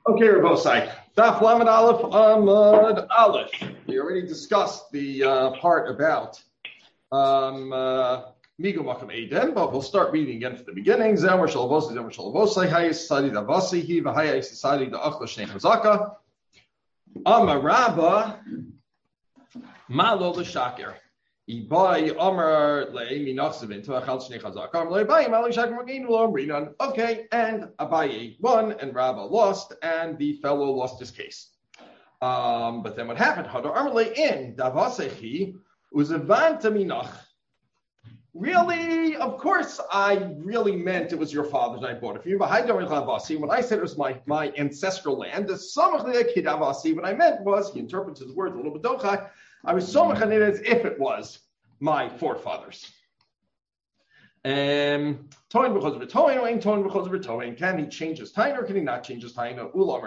Okay, Rabosai. Daf Lamed Aleph Amud Aleph. We already discussed the part about Migo Makam Eden, but we'll start reading again from the beginning. Zemer Shalavosai, Zemer Shalavosai, Hayes Sadi Davasihi, Vahayes Sadi the Achla Shnei Chazaka. Amarabba Malo L'Shakir. Ibai Amar Le Minachsevin to Achal Shnei Chazaka. Amar Le Ibai Malo Shakir Magin Lo Amrinan. Okay, and Abaye won, and Rabba lost, and the fellow lost his case. But then what happened? Hadar Amar Le in Davasechi Uzavanta Minach. Really, of course, I really meant it was your father's and I bought it for you. But when I said it was my ancestral land, what I meant was, he interprets his words a little bit dochai, I was somach on it as if it was my forefathers. Can he change his time or can he not change his time?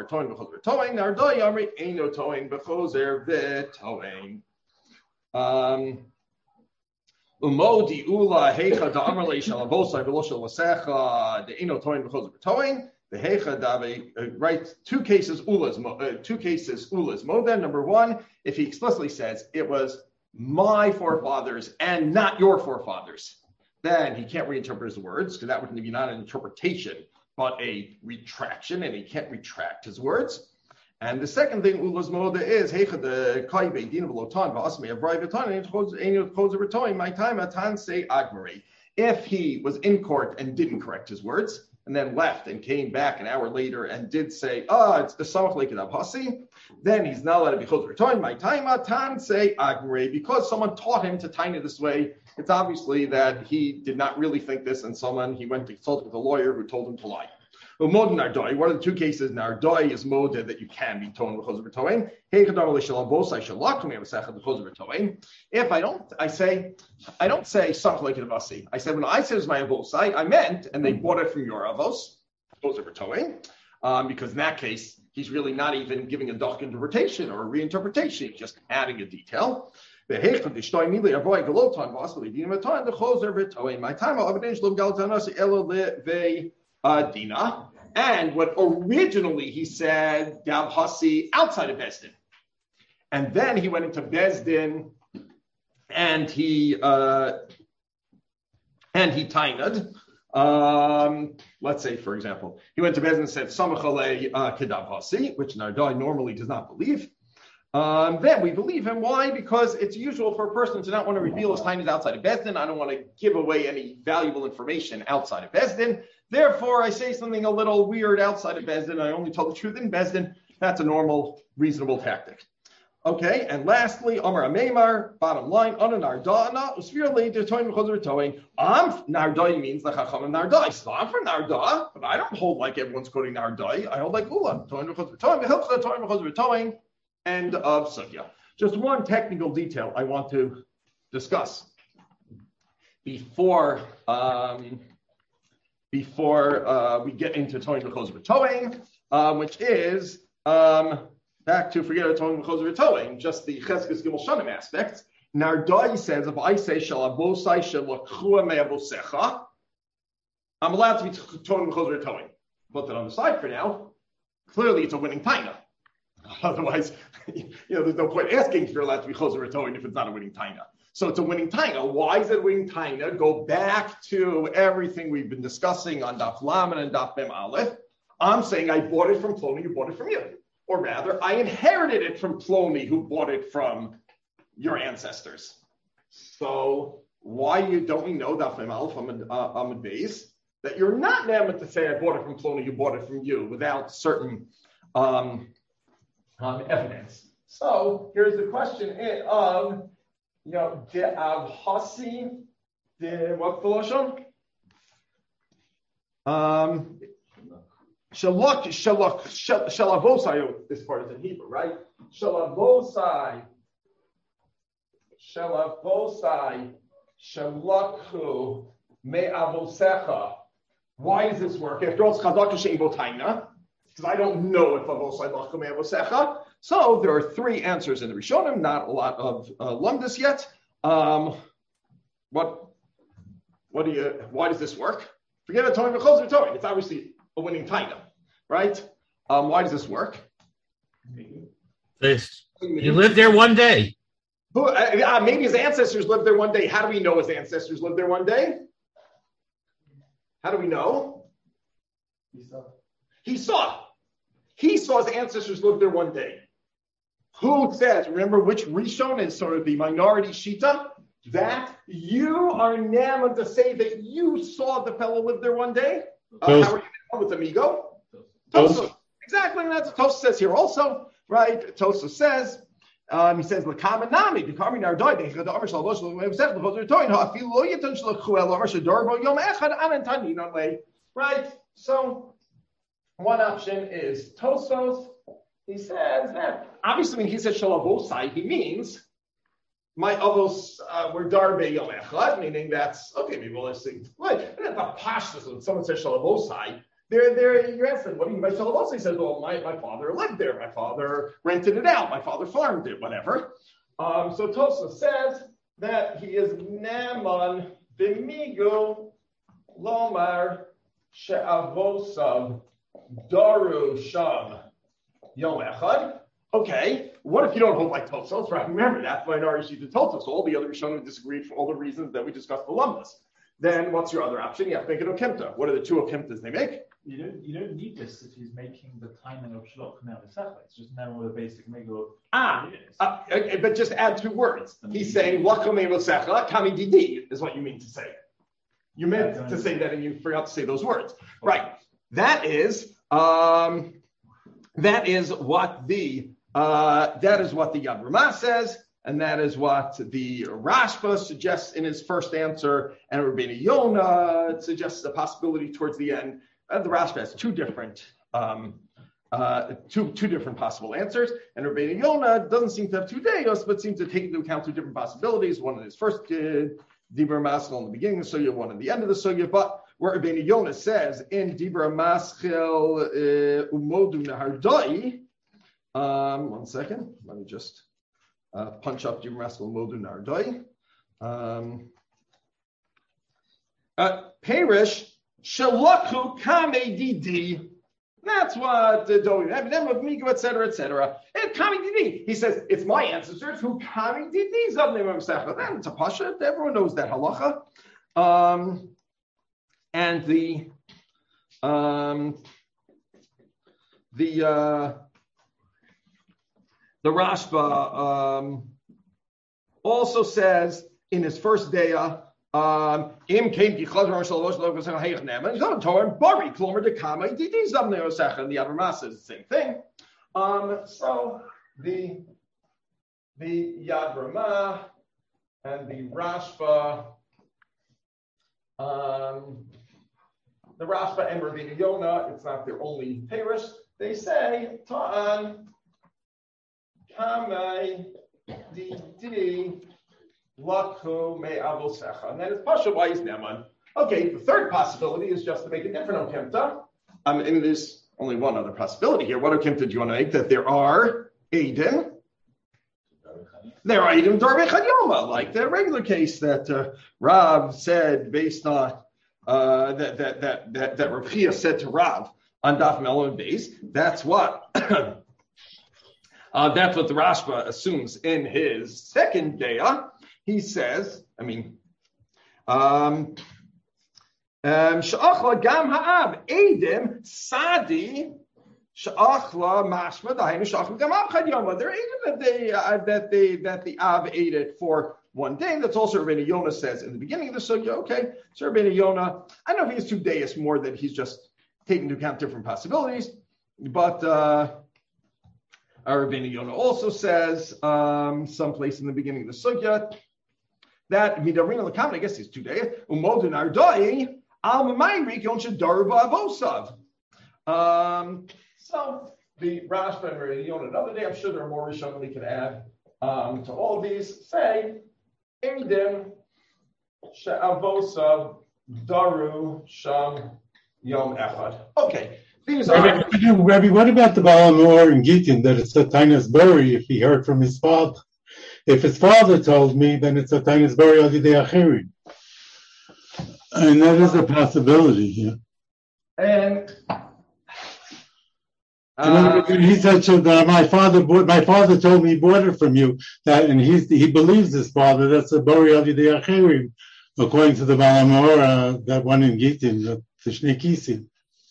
Umodi ula hecha da amarle shalavosai v'lo shalasecha de ino toin v'chos v'toin the hecha dave right two cases ula is moda. Number one, if he explicitly says it was my forefathers and not your forefathers, then he can't reinterpret his words because that would be not an interpretation but a retraction, and he can't retract his words. And the second thing, Ulas Moda, is the Kaibe, Dina Velotan, Vasme, Abrivatan, my time, Atan say Agmari. If he was in court and didn't correct his words, and then left and came back an hour later and did say, it's the Samach Lake of Hasi, then he's not allowed to be Chos my time, Atan say Agmari. Because someone taught him to time it this way, it's obviously that he did not really think this, and he went to consult with a lawyer who told him to lie. What are the two cases? Nardoi is moda that you can be told because of toing. If I don't say something like an avasi. I said when I said it was my avosai, I meant, and they bought it from your avos, because of towing, because in that case he's really not even giving a dark interpretation or a reinterpretation, he's just adding a detail. My time Dina, and what originally he said Gav Hasi outside of Bezdin, and then he went into Bezdin and he tainad. Let's say, for example, he went to Bezdin and said Samachale Kedav Hasi, which Nardai normally does not believe. Then we believe him. Why? Because it's usual for a person to not want to reveal his tainad outside of Bezdin. I don't want to give away any valuable information outside of Bezdin. Therefore, I say something a little weird outside of Bezdin. I only tell the truth in Bezdin. That's a normal, reasonable tactic. Okay, and lastly, Amar Ameimar, bottom line, Nardana, Usvirli, they're towing because they're towing. Nardai means the Chacham Nardai. So I'm from Narda, but I don't hold like everyone's quoting Nardai. I hold like Ula, towing because they're towing. It helps that towing because they're towing. End of Sugya. Just one technical detail I want to discuss before we get into towing v'chos v'towing, which is back to forget towing v'chos v'towing, just the Cheskes Gimel Shanim aspects. Nardai says, if I say shalavosai shalachua me'avosecha, I'm allowed to be towing v'chos v'towing. Put that on the side for now. Clearly, it's a winning taina. Otherwise, there's no point asking if you're allowed to be chos v'towing if it's not a winning taina. So it's a winning taina. Why is it a winning taina? Go back to everything we've been discussing on Daf Lamed and Daf Mem Aleph. I'm saying I bought it from Ploni, who bought it from you. Or rather, I inherited it from Ploni, who bought it from your ancestors. So why don't we know Daf Mem Aleph Amud Beis that you're not meant to say I bought it from Ploni, who bought it from you without certain evidence. So here's the question of de avhasi, de what the lashon? Shalavosai. This part is in Hebrew, right? Shalavosai, shalakhu me avosecha. Why does this work? After all, it's chazak shein botaina. Because I don't know if avosai lachku me avosecha. So there are three answers in the Rishonim, not a lot of lumdus yet. Why does this work? Forget a towing v'chos v'towing. It's obviously a winning taina, right? Why does this work? He lived there one day. Maybe his ancestors lived there one day. How do we know his ancestors lived there one day? How do we know? He saw. He saw his ancestors live there one day. Who says? Remember which Rishon is sort of the minority Shita? That you are now to say that you saw the fellow live there one day? How are you know with Amigo? Tosa. Exactly, and that's what Tosa says here also, right? Tosa says, he says, "L'kamanami, the Karmi Nardoi, the Amr Shalosh, the Zech, the Choser Toin, Ha'afil Lo Yitan Shlochuel, Amr Shadorbo Yom Echad Anan Tanin Way." Right. So one option is Tosos. He says that obviously when he says Shalabosai, he means my avos were darbe yom echad, meaning that's okay. Maybe we'll see. Right, and that's a pashtus. When someone says shalabosai, you're asking, what do you mean by shalabosai? He says, well, my father lived there. My father rented it out. My father farmed it. Whatever. So Tosa says that he is naman b'migu lomar she'avosav daru sham yom echad. Okay, what if you don't hold like Tosos? Right, remember that's minority Shita Tosos. All the other Rishonim disagreed for all the reasons that we discussed the Lummas. Then what's your other option? You have to make it Okimta. What are the two Okimtas they make? You don't need this if he's making the timing of Shalach now V'Secha. It's just now with a basic Megillah. But just add two words. He's saying Lakamei V'Secha Kami Didi is what you mean to say. You meant to say that and you forgot to say those words. Okay. Right. That is what the Yad Ramah says, and that is what the Rashba suggests in his first answer, and Rabbeinu Yonah suggests a possibility towards the end. The Rashba has two different possible answers, and Rabbeinu Yonah doesn't seem to have 2 days, but seems to take into account 2 different possibilities. One in his first Dibur Maschil in the beginning of the Sugya, one in the end of the Sugya, but where Rabbeinu Yonah says in Dibur Maschil Umodu Nahardai. One second. Let me just punch up Dibur Maschil Umodu Nahardai. Perish Shalakhu Kame Didi. That's what the Doim have them of Migo, etc., etc. And Kame Didi. He says it's my ancestors who Kame Didi Zavnim Secha. Then it's a pasha. Everyone knows that halacha. And the Rashba also says in his first daya, Im came to Chazar Shalosh Logos and Heichnem, he's on Torah Bari, Klomer de Kama, Didi Zabne Osecha, and the other Masa is the same thing. So the Yad Ramah and the Rashba, the Rashba and Rabbeinu Yonah, it's not their only parish. They say Ta'an Kamei Didi Lakhu Me Avosecha, and that is Pasha Wais Neman. Okay, the third possibility is just to make a different Okimta. And there's only one other possibility here. What Okimta do you want to make? That there are Eidim. There are Eidim Darbe Chayoma, like the regular case that Rav said based on that Rav Chia said to Rav on Daf Melon base. That's what the Rashba assumes in his second daya. He says, Sha'achla gam ha'ab Eidim Sadi Sha'achla Mashma Dainu Sha'achla gam Ab Chad Yoma. They're Eidim that the Ab ate it for one day. That's also Rabbeinu Yonah says in the beginning of the sugya. Okay, so Rabbeinu Yonah, I don't know if he has 2 days more that he's just taking into account different possibilities, but Rabbeinu Yonah also says someplace in the beginning of the sugya that Midarina Lakaman, I guess he's 2 days, Umodin Ardai, Al Mamayrik Yon Shadarva Avosav. So the Rashba and Rabbeinu Yonah another day, I'm sure there are more Rishonim we could add to all of these. Say, Eidim She'avosav Daru Sham Yom Echad. Okay. These are Rabbi, what about the Balamor and Gittin that it's a Tainas Buri if he heard from his father? If his father told me, then it's a Tainas Buri Adidei Achirin. And that is a possibility here. And He said so that my father told me he bought it from you. And he believes his father. That's a Bori Al Yidei Acherim, according to the Balamor, that one in Gittin, the Shnei Kisim.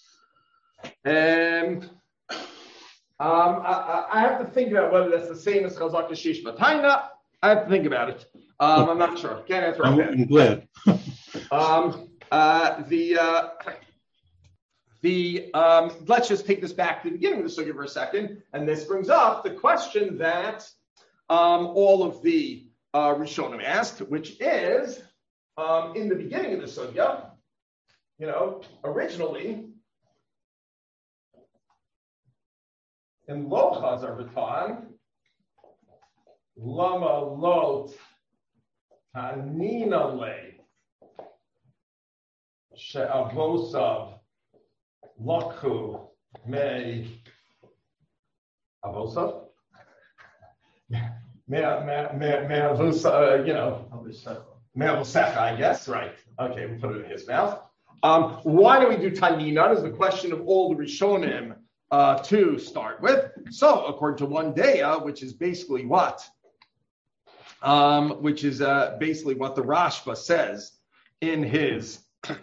I have to think about whether that's the same as Chazak Shish Bataina. I have to think about it. I'm not sure. Can't answer. I'm glad. Let's just take this back to the beginning of the sugya for a second, and this brings up the question that all of the Rishonim asked, which is in the beginning of the sugya, originally in Lo Chazar B'Tan, Lama Lot Tanina Le She'avosav Lakhu Me Avosav Me Avosav, Me Avosecha, I guess, right? Okay, we put it in his mouth. Why do we do Tanina? Is the question of all the Rishonim to start with. So, according to one daya, which is basically what? Basically what the Rashba says in his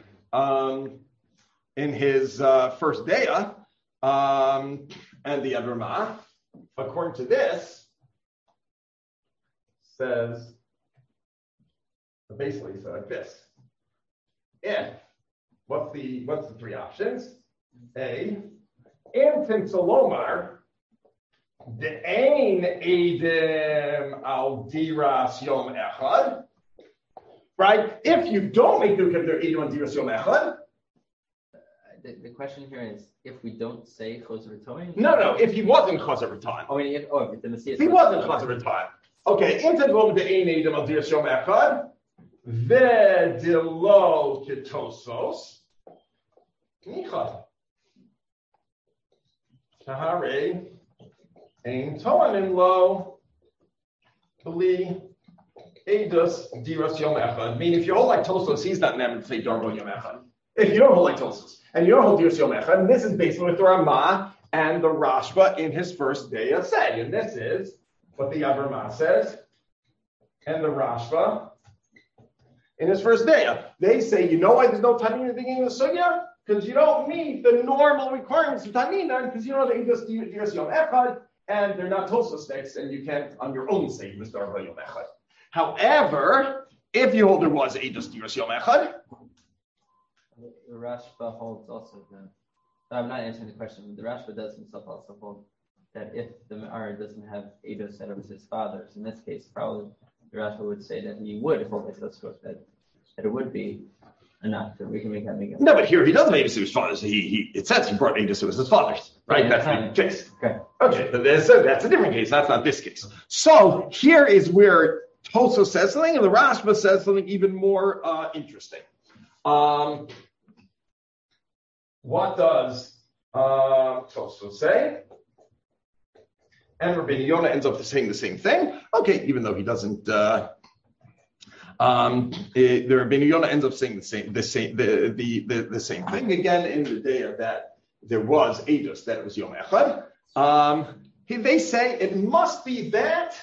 first daya, and the Avrama, according to this, says basically like this. And what's the three options? A, Antin Salomar, the Ein Edim Al Diras Yom Echad. Right? If you don't make the Edim Al Diras Yom Echad. The question here is if we don't say Chazer V'Toin? No, if he wasn't Chazer V'Toin. If the Messiah. If he wasn't Chazer V'Toin. Okay, Antin Salomar, the Ein Edim Al Diras Yom Echad. Vedilo Kitosos. Nichad. Tahare Ein Toanim Lo Bli Edus Diras Yom Echad. Meaning, if you hold like Tosos, he's not never to say Darbo Yom Echad. If you don't hold like Tosos and you don't hold Diras Yom Echad, and this is basically what the Ramah and the Rashba in his first day say, and this is what the Avrama says and the Rashba in his first day. They say, you know why there's no Tanina at the beginning of the Sugya? Because you don't meet the normal requirements of Tanina, because you don't have Eidos Diras Yom Echad, and they're not Tosos texts, and you can't on your own say Mr. Yom Echad. However, if you hold there was Eidos Diras Yom Echad, the Rashba holds also I'm not answering the question. The Rashba does himself also hold that if the Ma'ar doesn't have Eidos that it was his father's, in this case, probably the Rashba would say that he would hold Eidos that it would be enough that we can make that make. No, but here he doesn't have Eidos to his father's. It says he brought Eidos to his father's, right? That's the case. Okay, but that's a different case. That's not this case. So here is where Tosos says something, and the Rashba says something even more interesting. What does Tosos say? And Rabbeinu Yonah ends up saying the same thing. Okay, even though he doesn't. The Rabbeinu Yonah ends up saying the same thing again in the day of that there was Eidos that it was Yom Echad. They say it must be that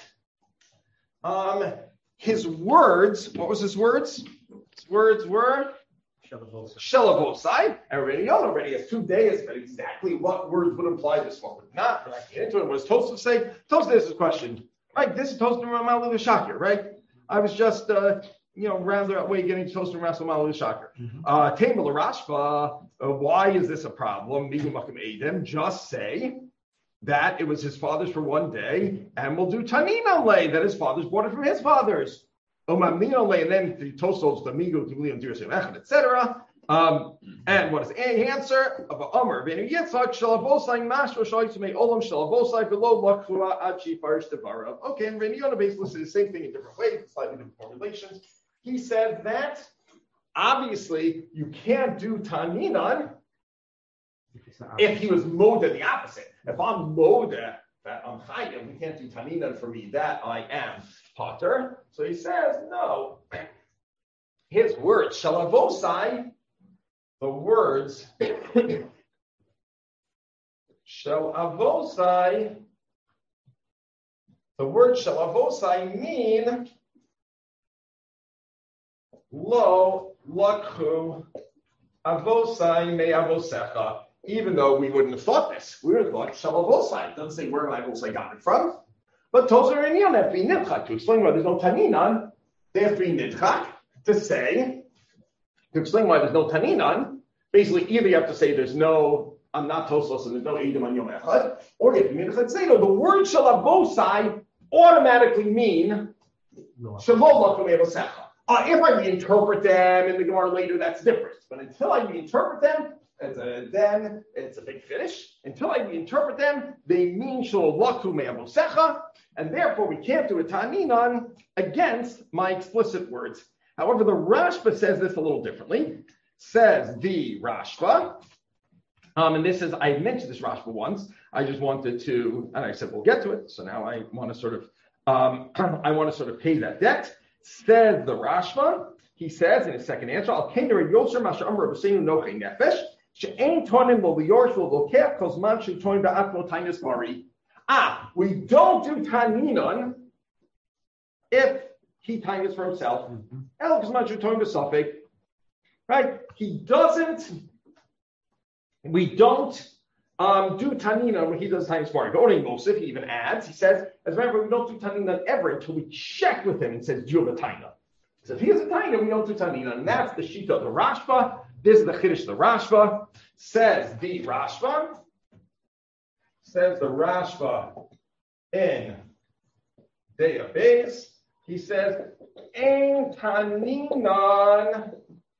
his words. What was his words? His words were Shelavosai. And Rabbeinu Yonah already has 2 days, but exactly what words would imply this one would not. But I get into it. What does Tosfos say? Tosfos is a question. Right, this is Tosfos Ramal Shakir, right? I was just, roundabout way getting to Tosfos Ramal Shakir. Table Rashba. Why is this a problem? Just say that it was his father's for 1 day, and we'll do Tanina Lay, that his father's bought it from his father's. And then the Tosfos, the Migu, etc. And what is the answer? Of Amr, Benu Yitzhak, Shalavosai, Mashro, Shaitsume, Olam, Shalavosai, below Lakhua, Achi, Parish, Devara. Okay, and Rabbeinu Yonah basically says the same thing in different ways, slightly different formulations. He said that obviously you can't do Taninan if he was Moda, the opposite. If I'm Moda, that I'm Chayim, we can't do Taninan for me, that I am Potter. So he says, no. His words, Shalavosai, the words shel avosai. The word shel avosai mean lo lakhu avosai me avosecha. Even though we wouldn't have thought this, we would have thought shel avosai. It doesn't say where avosai got it from. But Tozer and Yon have to be nidchak to explain why there's no taninan. They have to be nidchak to explain why there's no taninan. Basically, either you have to say there's no, I'm not Tosos and there's no Eidim on Yom Echad, or you have to be nidchak say no. The word shalavosai automatically mean shalom lakum evosecha. If I reinterpret them in the Gemara later, that's different. But until I reinterpret them, then it's a big finish. Until I reinterpret them, they mean shalom lakum evosecha. And therefore, we can't do a ta'aninan against my explicit words. However, the Rashba says this a little differently. Says the Rashba, and this is, I mentioned this Rashba once. I just wanted to, and I said we'll get to it. So now I want to sort of, pay that debt. Says the Rashba. He says in his second answer, Al Kain Rav Yosher Masha Amar B'Seinu Nochei Nefesh she'ein tonim lo v'yorsh lo lokech kol zman she'tonim ba'atmo tainis mari. We don't do taninan if he tainas for himself. El k'zman she'tonim b'safek. Right? We don't do taninan when he does tainas mari. But only Mosif, he even adds, he says, as a matter of fact, we don't do taninan ever until we check with him and says, do you have a taina? So if he has a taina, we don't do taninan. And that's the shita of the Rashba. This is the chiddush of the Rashba. Says the Rashba in Deya Beis. He says, Ein taninan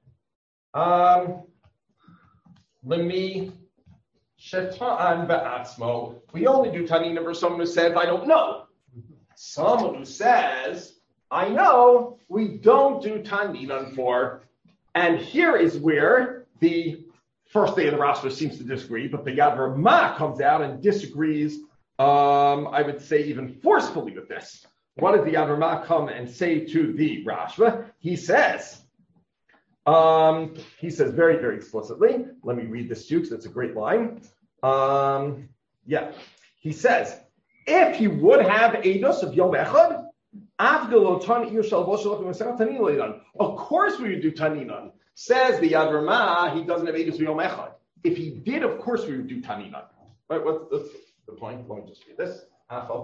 lemi sheta'an ba'atzmo. We only do taninan for someone who says, I don't know. Someone who says, I know, we don't do taninan for. And here is where the first day of the Rashba seems to disagree, but the Yad Ramah comes out and disagrees, I would say even forcefully with this. What does the Yad Ramah come and say to the Rashba? He says very, very explicitly, let me read this to you because it's a great line. He says, if he would have Eidos of Yom Echad, of course we would do taninan. Says the Yad Ramah, he doesn't have Eidos of Yom Echad. If he did, of course we would do taninan. Right? What's the point? Let me just read this. Afal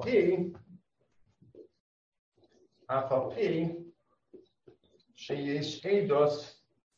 pi sheyesh Eidos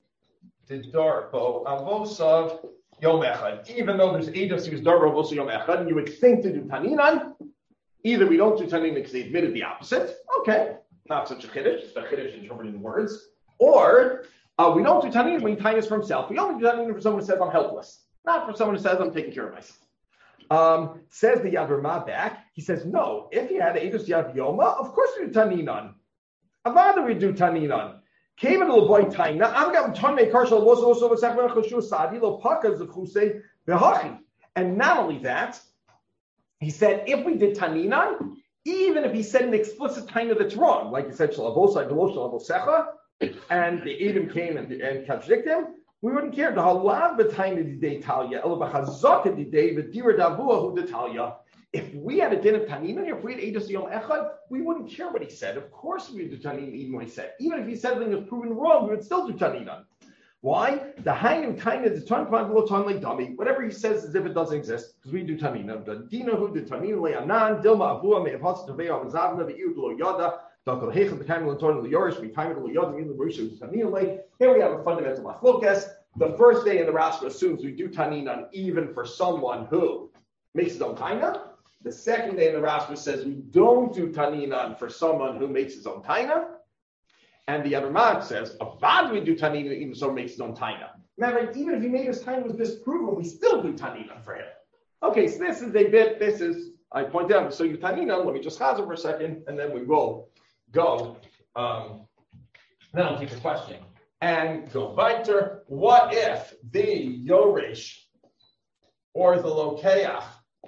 Darbo Avosav Yom Echad. Even though there's Eidos, he was Darbo Avosav Yom Echad, and you would think to do taninan. Either we don't do taninan because they admitted the opposite. Okay, not such a chiddush. It's a chiddush interpreting words. Or we don't do taninan when he tainas for himself. We only do taninan for someone who says I'm helpless, not for someone who says I'm taking care of myself. Says the Yad Ramah back. He says no. If he had Eidos Yad Yoma, of course we do taninan. Avada we do taninan. Came in a little boy taina. I'm going to make karshal also v'sachman choshu sadi lo pakas zechusei v'hachi. And not only that. He said, if we did taninan, even if he said an explicit taina that's wrong, like he said, shalavosai v'lo shalavosecha, and the Edom came and contradicted him, we wouldn't care. The halav b'taina didei talia, elo b'chazaka didei v'dira davua hu detalia. If we had a din of taninan, if we had Eidos Yom Echad, we wouldn't care what he said. Of course we would do taninan even what he said. Even if he said something was proven wrong, we would still do taninan. Why? The hainu taina the ton below ton like dummy. Whatever he says as if it doesn't exist, because we do tanina. The dina who did tanina le'anan dilma avua me avhas tavei avzavna ve'ir lo yada dakol hechad the time le'ton le'yorish we time lo yada in the marisha tanina le. Here we have a fundamental machlokas. The first day in the Rashba assumes we do tanina even for someone who makes his own taina. The second day in the Rashba says we don't do tanina for someone who makes his own taina. And the other Mag says, Avad we do tanina even so makes his own taina. Remember, even if he made his taina was disproven, we still do tanina for him. Okay, so this is a bit, I point out, so you tanina, let me just chazer for a second, and then we will go, then I'll take a question. And go weiter. What if the Yoresh or the Lokeach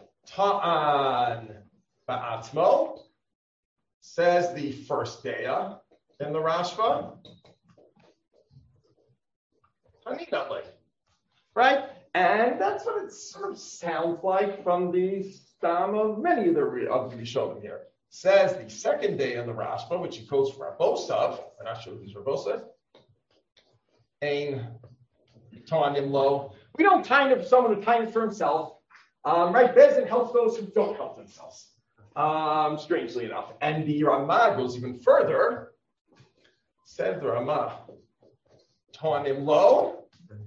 ta'an ba'atmo says the first daya in the Rashba? Right? And that's what it sort of sounds like from the stam of many of the Rishonim here. Says the second day on the Rashba, which he quotes from Rabosav, I'm not sure who's Rabosav, Ein Tanim Lo. We don't time it for someone who times for himself. Right? Bezin helps those who don't help themselves. Strangely enough. And the Ramah goes even further. Says the Ramah, Tanim Lo,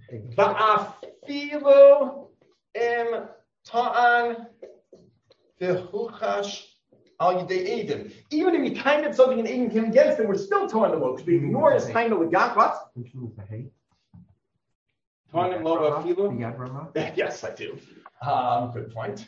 Ba'afilu im Ta'an V'huchash al Yidei Eidim. Even if he timed something and Eidim came against him, we're still Tanim Lo, because we ignore his time of the God. What? Tanim Lo Ba'afilu? Yes, I do. Good point.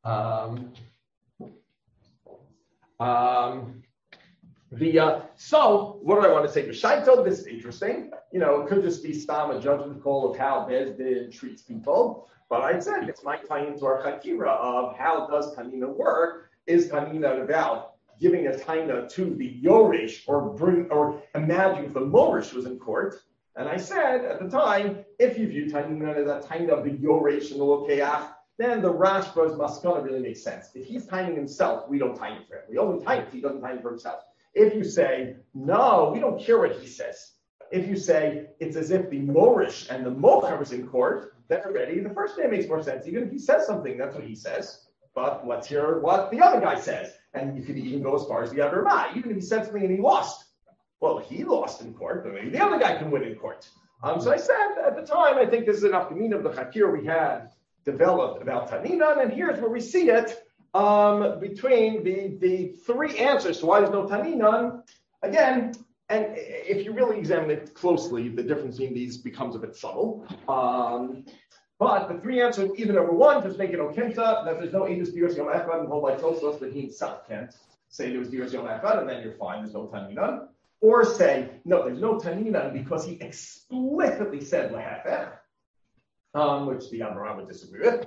So what do I want to say? Shaito, this is interesting. It could just be stam a judgment call of how Bezdin treats people. But I said it's my tie into our chakira of how does Tanina work? Is Tanina about giving a taina to the Yorish or imagine if the Morish was in court? And I said at the time, if you view Tanina as a taina of the Yorish and the Lokeach, then the Rashba's maskana really makes sense. If he's timing himself, we don't time for him. We only time if he doesn't time for himself. If you say, no, we don't care what he says. If you say, it's as if the Morish and the Mocher was in court, then already the first day makes more sense. Even if he says something, that's what he says. But let's hear what the other guy says. And you could even go as far as the other Ramah. Even if he said something and he lost. Well, he lost in court, but maybe the other guy can win in court. So I said, at the time, I think this is enough mean of the Chakir we had developed about Tanina, and here's where we see it between the three answers to why there's no Tanina. Again, and if you really examine it closely, the difference between these becomes a bit subtle. But the three answers, either number one, just make it okenta, that there's no Edus Dios Yom Echad, and hold like Tosos, that he himself can't say there was Dios Yom Echad, and then you're fine, there's no Tanina. Or say, no, there's no Tanina because he explicitly said Lehefech. Which the Amoram would disagree with,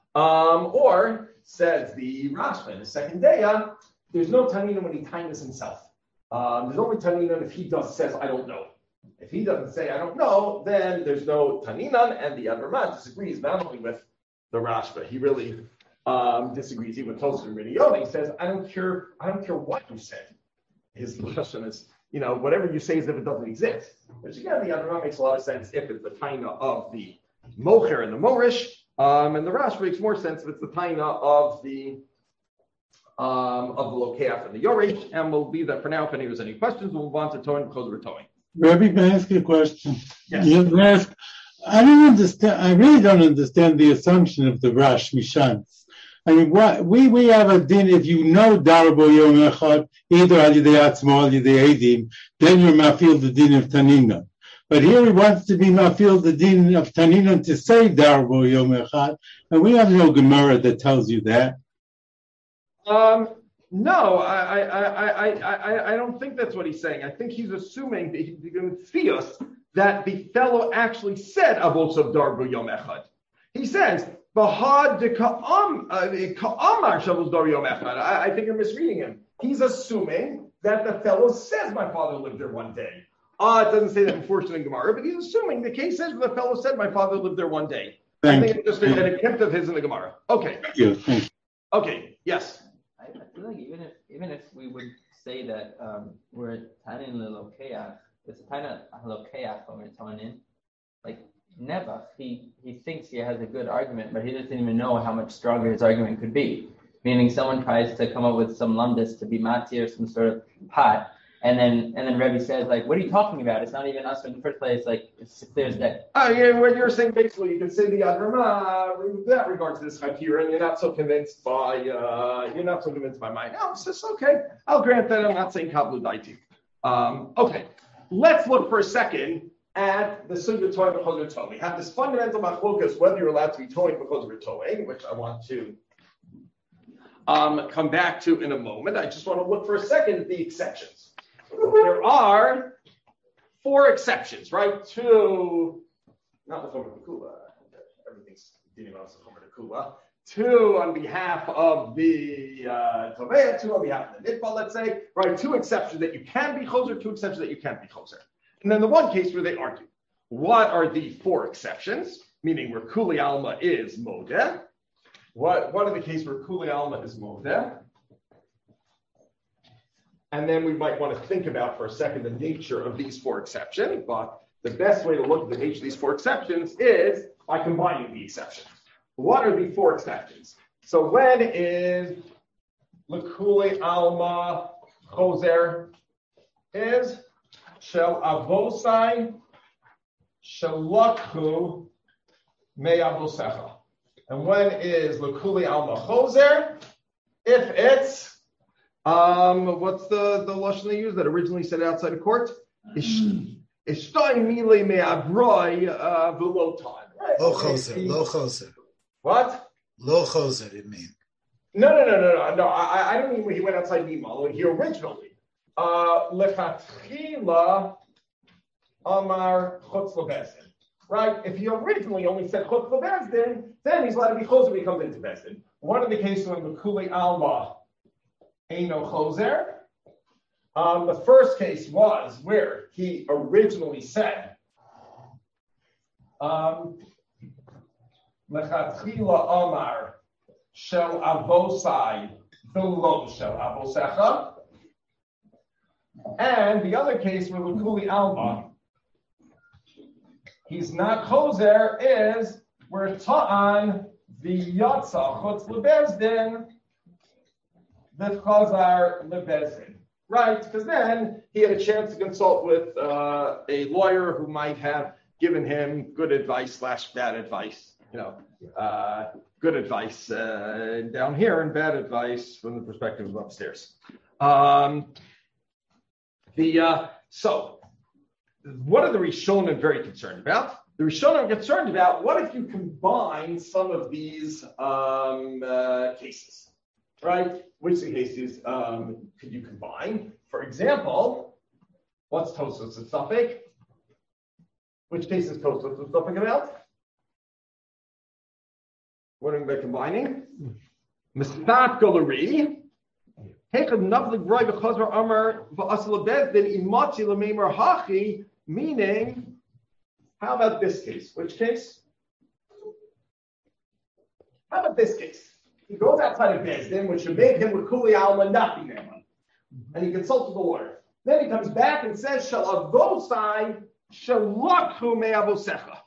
or says the Rashba in the second day, there's no Tanina when he times himself. There's only Tanina if he says, I don't know. If he doesn't say, I don't know, then there's no Tanina, and the Amoram disagrees not only with the Rashba, he really disagrees even with Tosfos and Ridiyot. He says, I don't care what you said. His lesson is, whatever you say as if it doesn't exist. Which again, the Amoram makes a lot of sense if it's the Taina of the Mocher and the Morish, and the Rash makes more sense if it's the Taina of the Lokeach and the Yorish, and we'll leave that for now. If anyone has any questions, we'll move on to towing because we're towing. Rabbi, can I ask you a question? Yes. You ask, I really don't understand the assumption of the Rash Mishans. I mean, we have a din, if you know Darbo Yom Echad, either Al Yidei Atzmo, Al Yidei Eidim, then you're mafil the din of Tanina. But here he wants to be mafil the din of Tanina to say Darbo Yom Echad, and we have no Gemara that tells you that. No, I don't think that's what he's saying. I think he's assuming that he's going to see us that the fellow actually said Avos of Darbo Yom Echad. He says, Bahad de Ka'amar Shavos Darbo Yom Echad. I think you're misreading him. He's assuming that the fellow says my father lived there one day. It doesn't say that unfortunately in Gemara, but he's assuming the case says the fellow said my father lived there one day. I think it's just an attempt of his in the Gemara. Okay. Thank you. Okay. Yes. I feel like even if we would say that we're Tanin Lokeach, it's Tanin Lokeach when we're Tanin, like Nebuch, he thinks he has a good argument, but he doesn't even know how much stronger his argument could be. Meaning someone tries to come up with some lumdis to be mati or some sort of pot, and then Rebbe says, like, what are you talking about? It's not even us in the first place. Like, it's clear as day. Yeah, what you're saying basically, you can say the Adrama with that regard to this Chakir, and you're not so convinced by mine. No, it's just okay. I'll grant that. I'm not saying Kablu Daiti. Okay, let's look for a second at the Sugya Toy because we're towing. We have this fundamental machlokas whether you're allowed to be towing because we're towing, which I want to come back to in a moment. I just want to look for a second at the exceptions. There are 4 exceptions, right? 2, not the Chomer Kula. Everything's dealing about the Chomer Kula. 2 on behalf of the Tovea, 2 on behalf of the Nitba, let's say, right? 2 exceptions that you can be choser, 2 exceptions that you can't be choser. And then the one case where they argue. What are the 4 exceptions? meaning where Kuli Alma is Modeh. What in the case where Kuli Alma is Modeh? And then we might want to think about for a second the nature of these four exceptions, but the best way to look at the nature of these four exceptions is by combining the exceptions. What are the four exceptions? So when is Lekuli Alma Choser is Shel Avosai Shelakhu Me Avosecha. And when is Lekuli Alma Choser? If it's what's the lashon they used that originally said outside of court? Ishtai mile me'abroi v'lotan. Lo choser. What? Lo choser, it means. No. I don't mean when he went outside Nimal. He originally lechatchila amar chutz lebezdin. Right? If he originally only said chutz lebezdin, then he's allowed to be choser when he comes into bezdin. One of the cases when Lekuli Alma Eino choser. The first case was where he originally said, Lechatchila Amar Shel Avosai V'lo Shel Avosecha. And the other case where Lekuli Alma, he's not choser, is where Ta'an V'yatza Chutz Lebezdin V'chazar Lebezdin. Right, because then he had a chance to consult with a lawyer who might have given him good advice / bad advice. Good advice down here and bad advice from the perspective of upstairs. So, what are the Rishonim very concerned about? The Rishonim are concerned about what if you combine some of these cases. Right? Which cases could you combine? For example, what's Tosfos and Suffolk? Which case is Tosfos and Suffolk about? What are we combining? Mistat Galari. Meaning, how about this case? Which case? How about this case? He goes outside of Bezdin, which should make him with Kuli Alma not be Neman. And he consults with the lawyer. Then he comes back and says, Shal Avosai Shalakhu Me Avosecha.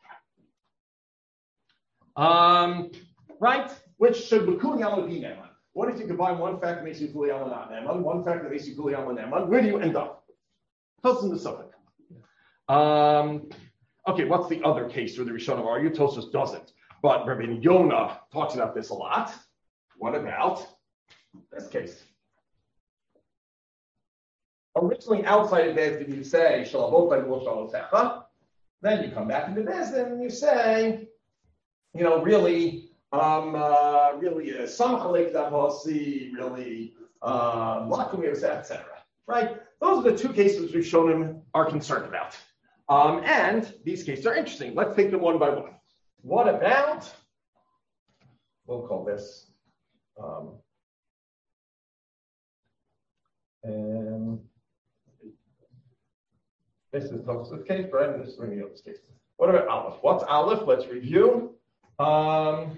Right? Which should with Kuli Alma be Neman. What if you combine one fact that makes you Kuli Alma not Neman, one fact that makes you Kuli Alma Neman? Where do you end up? Tosos the Suffolk. Okay, what's the other case where the Rishonim argue? Tosos doesn't. But Rabbi Yonah talks about this a lot. What about this case? Originally, outside of Bezdin, you say, then you come back into Bezdin and you say, really, etc. Right? Those are the two cases we've shown him are concerned about. And these cases are interesting. Let's take them one by one. What about, we'll call this, this is Tosfos' case, right? And this is Rabbi case. What about Aleph? What's Aleph? Let's review. Amar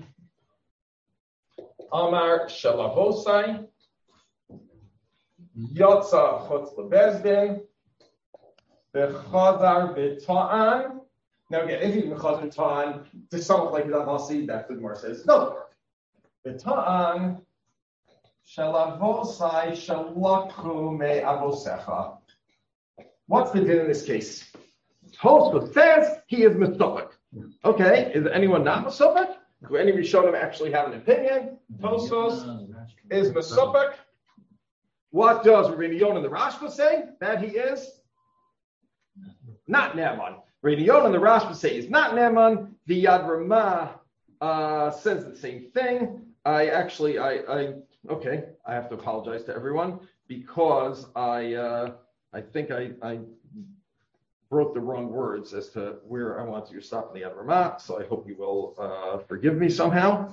Shalavosai Yotza Chutz Lebezdin Bechazar B'Ta'an. Now again, if you can Chazar Ta'an to something like that, I'll see that the Gemara says it doesn't work. B'Ta'an Shalavosai Shalakhu Me Avosecha. What's the din in this case? Tosfos says he is Mesopik. Okay, is anyone not Mesopik? Do any Rishonim actually have an opinion? Tosfos is Mesopik. What does Rabbi Yonah and the Rashba say? That he is not Neman. Rabbi Yonah and the Rashba say he's not Neman. The Yad Ramah says the same thing. I have to apologize to everyone because I think I wrote the wrong words as to where I want to stop in the Yad Ramah, so I hope you will forgive me somehow.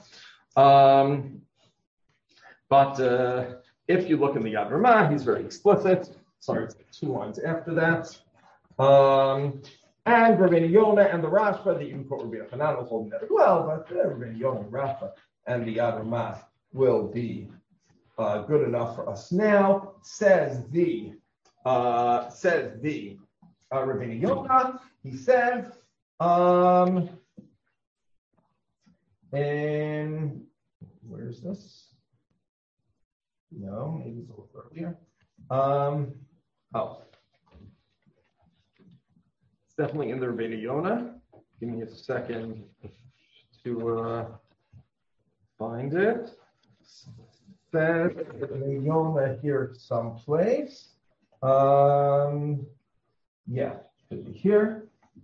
But if you look in the Yad Ramah, he's very explicit. Sorry, it's 2 lines after that. And Rabbeinu Yonah and the Rashba, the even quote Rabbeinu Hanan will hold that as well, but Rabbeinu Yonah and Rashba and the Yad Ramah will be good enough for us now. Says the Rabbeinu Yonah. He says, and where is this? No, maybe it's a little earlier. It's definitely in the Rabbeinu Yonah. Give me a second to find it. Says Rabbeinu Yonah here someplace. Yeah, should be here.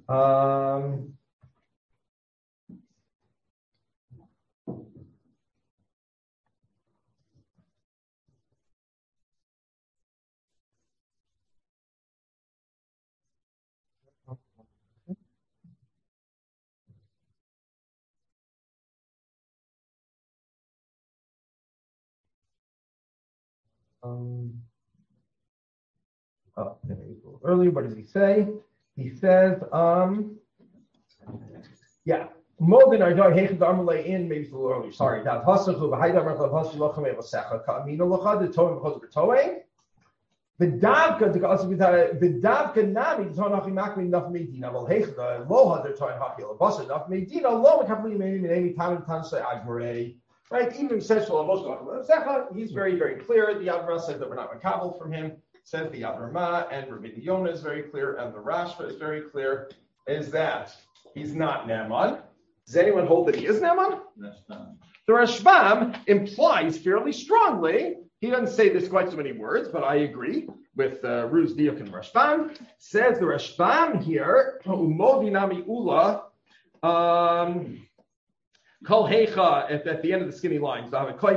Earlier, what does he say? He says, yeah. Modin are doing Hechad Amalei in maybe a little earlier. Sorry, that Hasachu B'Haydam Rechad Hasachu Lochem Evasecha Ka'amino Lochad the Toim B'Chos B'Toing. The Davka the Davka Nami the Toim Hachi Makmi Naf Medina Vol Hechad Loha the Toim Hachi Labasa Naf Medina Lo Mekapli Meini Meini Tam Tansei Agmarei. Right, even essential emotional Secha, he's very, very clear. The Yad Ramah says that we're not makabel from him. Says the Yad Ramah, and Rabbeinu Yonah is very clear, and the Rashba is very clear, is that he's not Naaman. Does anyone hold that he is Naaman? The Rashbam implies fairly strongly, he doesn't say this quite so many words, but I agree with Ruz Diuk and Rashbam. Says the Rashbam here, Umodinami Ula, Kol Hecha at the end of the skinny lines. Talking about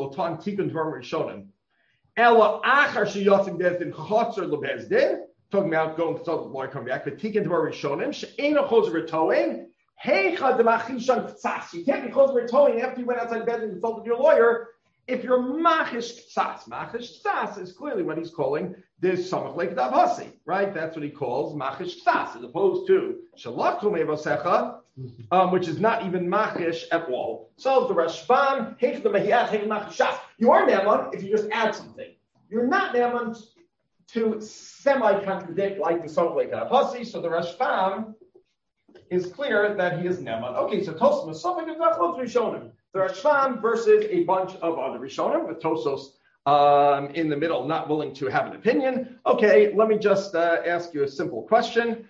going to the lawyer coming back. But Tikkun Dvar Rishonim she'ena chozer towing. Hecha demachishan ktsas. You can't be chozer towing after you went outside the bed and consulted your lawyer. If you're machish ktsas is clearly what he's calling this samach like davasi, right? That's what he calls machish ktsas, as opposed to shalach mevasecha. Which is not even machish at all. So the Rashbam, you are Naaman if you just add something. You're not Naaman to semi-contradict like the Sotlik and Apasi. So the Rashbam is clear that he is Naaman. Okay, so Tosos Masofik is not close to Rishonim. The Rashbam versus a bunch of other Rishonim with Tosos in the middle, not willing to have an opinion. Okay, let me just ask you a simple question.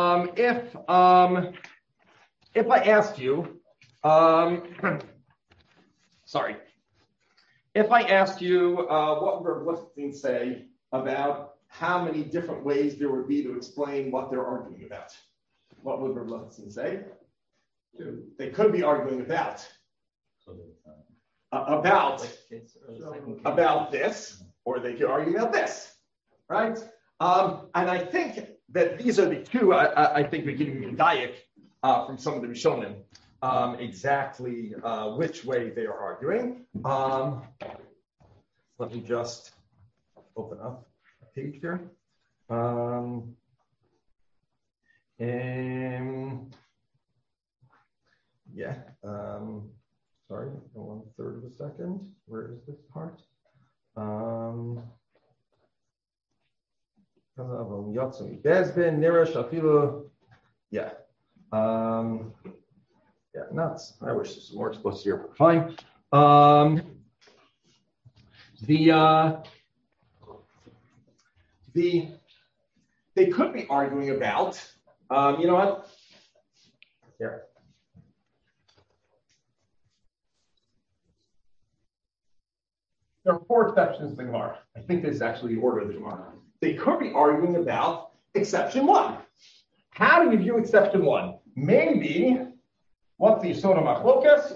If I asked you, if I asked you what would Rav Lichtenstein say about how many different ways there would be to explain what they're arguing about, what would Rav Lichtenstein say? They could be arguing about this, or they could argue about this, right? And I think that these are the two. I think we're getting medayik from some of the Rishonim, exactly which way they are arguing. Let me just open up a page here. Sorry, 1/3 of a second. Where is this part? Nuts. I wish this was more explicit here, but fine. They could be arguing about, you know what? Here. There are 4 exceptions to the Gemara. I think this is actually the order of the Gemara. They could be arguing about exception 1. How do you view exception 1? Maybe, what's the Yisod HaMachlokas?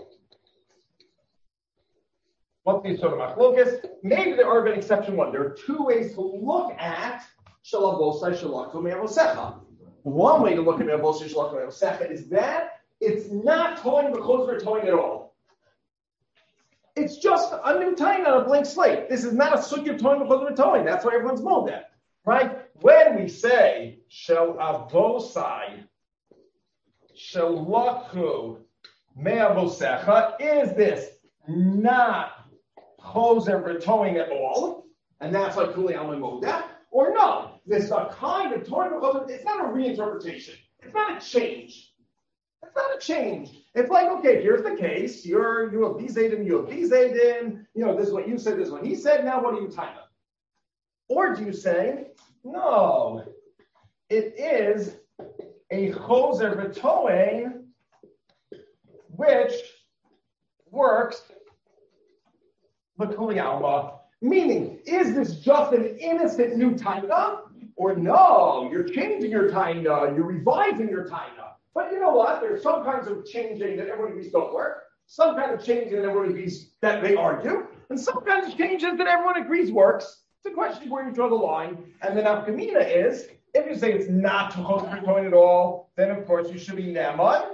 Maybe there are an exception 1. There are 2 ways to look at Shalom Bosai Shalakum Me'avosecha. One way to look at Me'avosai Shalakum Me'avosecha is that it's not towing the Chosver towing at all. It's just a new tying on a blank slate. This is not a sugya towing the Chosver towing. That's why everyone's mold that. Right? when we say shel avosai shel lachu me'avosecha, is this not choser v'toing at all? And that's like kuli alma moda? Or no, this is a kind of toing. It's not a reinterpretation. It's not a change. It's not a change. It's like, okay, here's the case. You have these Zaydim, you have these Zaydim. This is what you said, this is what he said. Now what are you tying up? Or do you say, no, it is a choser v'toing which works l'kuli alma. Meaning, is this just an innocent new taina? Or no, you're changing your taina, you're revising your taina. But you know what? There's some kinds of changing that everyone agrees don't work, some kind of changing that everyone agrees that they argue, and some kinds of changes that everyone agrees works. It's a question of where you draw the line. And the nafkamina is, if you say it's not toin at all, then of course you should be neman.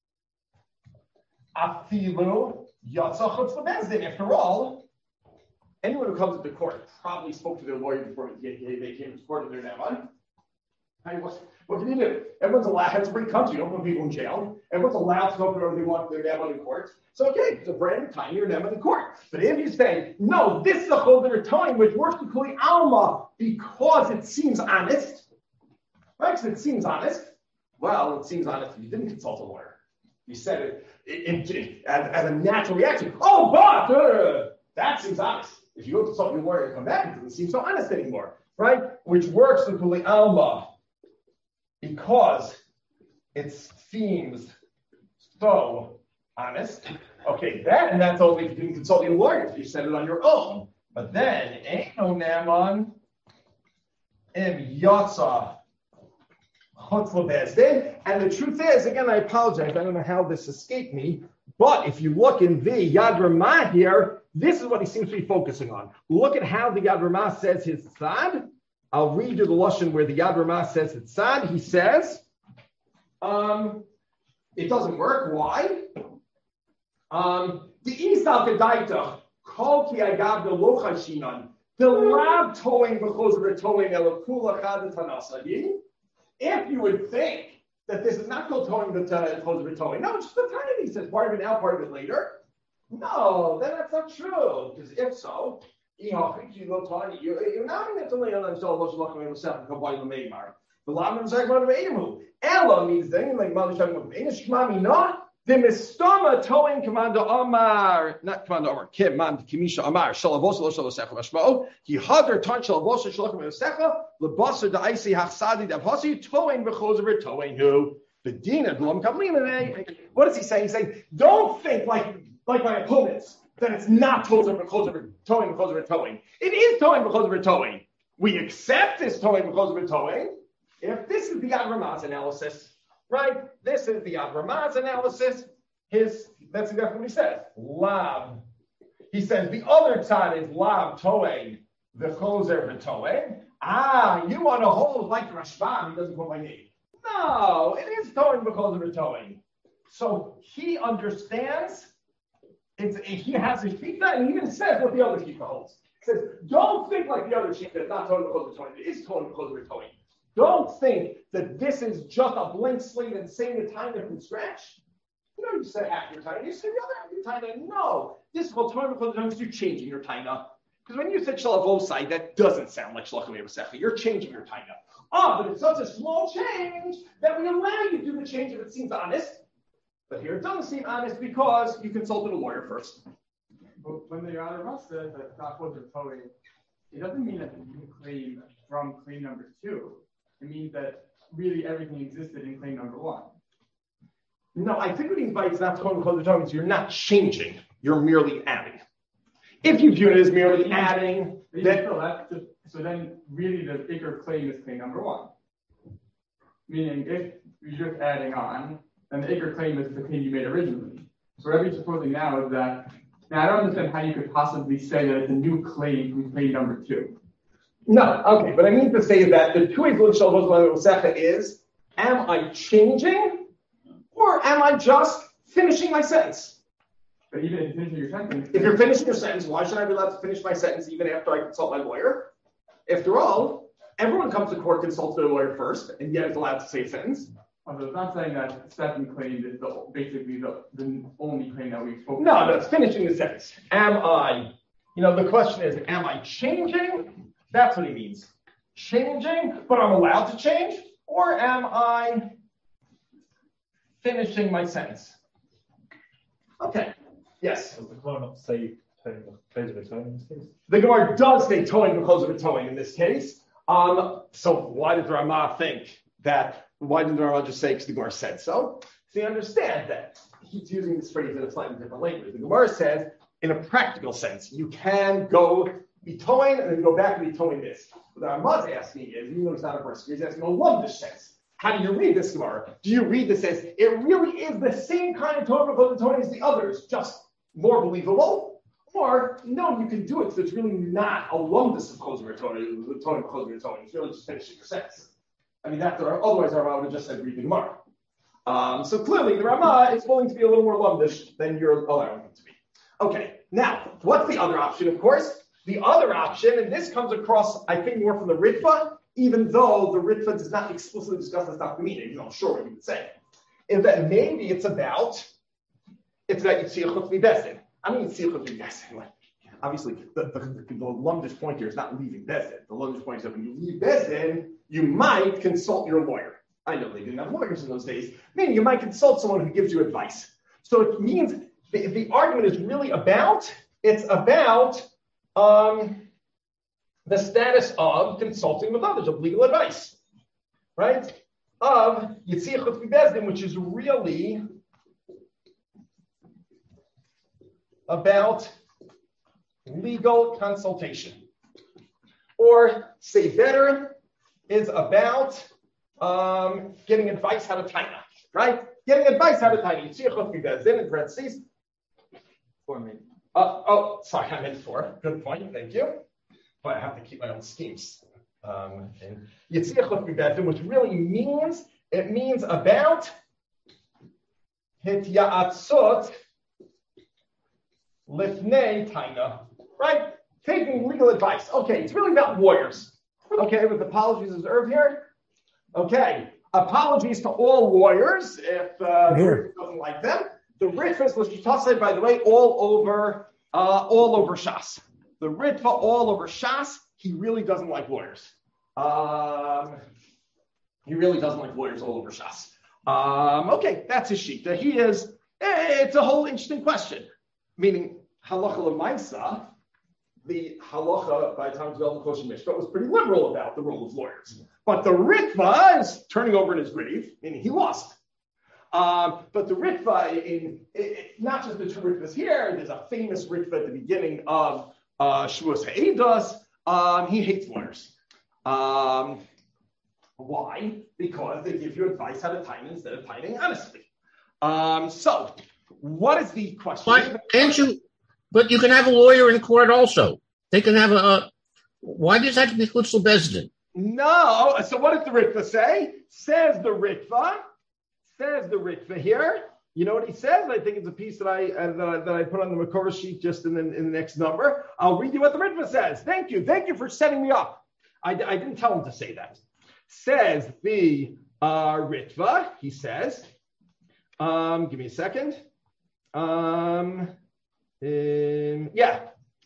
Afilu yatzachutz lebezdin. After all, anyone who comes to the court probably spoke to their lawyer before they came to court in their neman. What can you do? Everyone's allowed. It's a free country. You don't put people in jail. Everyone's allowed to go wherever they want their neman in court. So okay, it's a brand new time you're neman in court. But if you say no, this is a choser time which works to kuli alma because it seems honest, right? So it seems honest. Well, it seems honest if you didn't consult a lawyer. You said it as a natural reaction. Oh, but that seems honest. If you go consult your lawyer and come back, it doesn't seem so honest anymore, right? Which works with kuli alma because it seems so honest. Okay, that's only if you didn't consult your lawyer, if you said it on your own. But then, ain't no naman im yatsa chutz lebezdin. And the truth is, again, I apologize, I don't know how this escaped me, but if you look in the Yad Ramah here, this is what he seems to be focusing on. Look at how the Yad Ramah says his tzad. I'll read you the lashon where the Yad Ramah says it's tzad. He says, it doesn't work. Why? The Isal Gedaita, Kol Ki Agavda Lo Chashinan, the Lab Toing B'Chozer Toing Elakula Chad Tanasadi. If you would think that this is not called Toing the Chozer Toing, no, it's just the time. He says part of it now, part of it later. No, then that's not true. Because if so, you're not going to lay on until Moshe Lachim himself and Kabbalah Meimar. The Laman is like one of Eimu. Ella means then, like Mother talking about Enish Shmami, not the Mistama Toing Commander Omar, not Commander Omar, Kim Man Kimisha Omar, Shalavos Lo Shalasecha Mashmo, he Hadar Ton Shalavos Shalachim Secha, Lebasser the Icy Hachsadi Davhasi, Toing Bechozer, Toing who, the Dina Glum Kablim. What is he saying? He's saying, don't think like my opponents, that it's not towing because of towing. It is towing because of towing. We accept this towing because of towing. If this is the Yad Ramah's analysis, right? This is the Yad Ramah's analysis. That's exactly what he says. Lav. He says the other side is lav towing, the choser v'towing. You want to hold like Rashbam, he doesn't put my name. No, it is towing because of towing. So he understands. He has his shita, and he even says what the other shita holds. He says, don't think like the other shita is not towing because of towing. It is towing because of towing. Don't think that this is just a blank slate and saying the time from scratch. You say half your time. You say the other half your time. No, this is called towing because of towing because you're changing your time up. Because when you said shalavosai, that doesn't sound like shalachim evasecha. You're changing your time up. But it's such a small change that we allow you to do the change if it seems honest. But here it doesn't seem honest because you consulted a lawyer first. But when the Yad Ramah says that not was towing, it doesn't mean that you claim from claim number 2. It means that really everything existed in claim number 1. No, I think what he means by it's not towing because of towing is you're not changing. You're merely adding. If you view it as merely adding, so then really the bigger claim is claim number 1. Meaning if you're just adding on, and the Iker claim is the claim you made originally. So what I'm supposing now is that, now I don't understand how you could possibly say that it's a new claim from claim number 2. No, okay, but I mean to say that the two ways of Shalvos is, am I changing, or am I just finishing my sentence? But even if you're finishing your sentence... If you're finishing your sentence, why should I be allowed to finish my sentence even after I consult my lawyer? After all, everyone comes to court, consults their lawyer first, and yet is allowed to say a sentence. So it's not saying that second claim is basically the only claim that we've spoken No, about. it's finishing the sentence. The question is, am I changing? That's what he means. Changing, but I'm allowed to change? Or am I finishing my sentence? Okay, yes. Does the Gemara not say close of a towing in this case? The Gemara does say towing because of a towing in this case. So why did Ramah think that? Why didn't Ramah just say because the Gemara said so? So you understand that he's using this phrase in a slightly different language. The Gemara says, in a practical sense, you can go be towing and then go back and be towing this. What Ramah's asking is, even though it's not a verse, he's asking a Lumdish sense. How do you read this Gemara? Do you read this as it really is the same kind of towing as the others, just more believable? Or no, you can do it, so it's really not a lumdus of choser towing. It's really just finishing your sentence. I mean, otherwise our Ramah would have just said read the Gemara. So clearly the Ramah is willing to be a little more lumdish than you're allowing him to be. Okay, now, what's the other option, of course? The other option, and this comes across, I think, more from the Ritva, even though the Ritva does not explicitly discuss that's not the meaning, I'm sure what you would say, is that maybe it's about Yitzhak Chutz Bezdin. I mean, Yitzhak Chutz Bezdin. Obviously, the lumdish point here is not leaving Bezdin. The lumdish point is that when you leave Bezdin, you might consult your lawyer. I know they didn't have lawyers in those days, meaning you might consult someone who gives you advice. So it means the argument is really about the status of consulting with others, of legal advice, right? Of Yitzhak Chutz Bezdin, which is really about legal consultation. Or, say better, is about getting advice how to taina, right? Getting advice how to taina. Yitzhak Chutz Bezdin in parentheses. 4 minutes. Sorry, I meant 4. Good point, thank you. But I have to keep my own schemes. And Yitzhak Chutz Bezdin, which really means, it means about hitya'atzot lifnei taina, right? Taking legal advice. Okay, it's really about lawyers. Okay, with apologies reserved here. Okay, apologies to all lawyers if the Ritva doesn't like them. The Ritva was L'Shitase, by the way, all over Shas. The Ritva all over Shas. He really doesn't like lawyers. He really doesn't like lawyers all over Shas. Okay, that's his shita. It's a whole interesting question. Meaning, halacha l'maisa, the halacha by the time of the Kosher Mishpat was pretty liberal about the role of lawyers. But the Ritva is turning over in his grave, meaning he lost. But the Ritva, not just the two Ritvas here, there's a famous Ritva at the beginning of Shavuos Ha'edos. He hates lawyers. Why? Because they give you advice how to time instead of timing honestly. So, what is the question? Why can't you? But you can have a lawyer in court also. They can have why does that have to be Chutz Bezdin? No. So what does the Ritva say? Says the Ritva here. You know what he says? I think it's a piece that I put on the Makora sheet just in the next number. I'll read you what the Ritva says. Thank you for setting me up. I didn't tell him to say that. Says the Ritva. He says, give me a second. Yeah.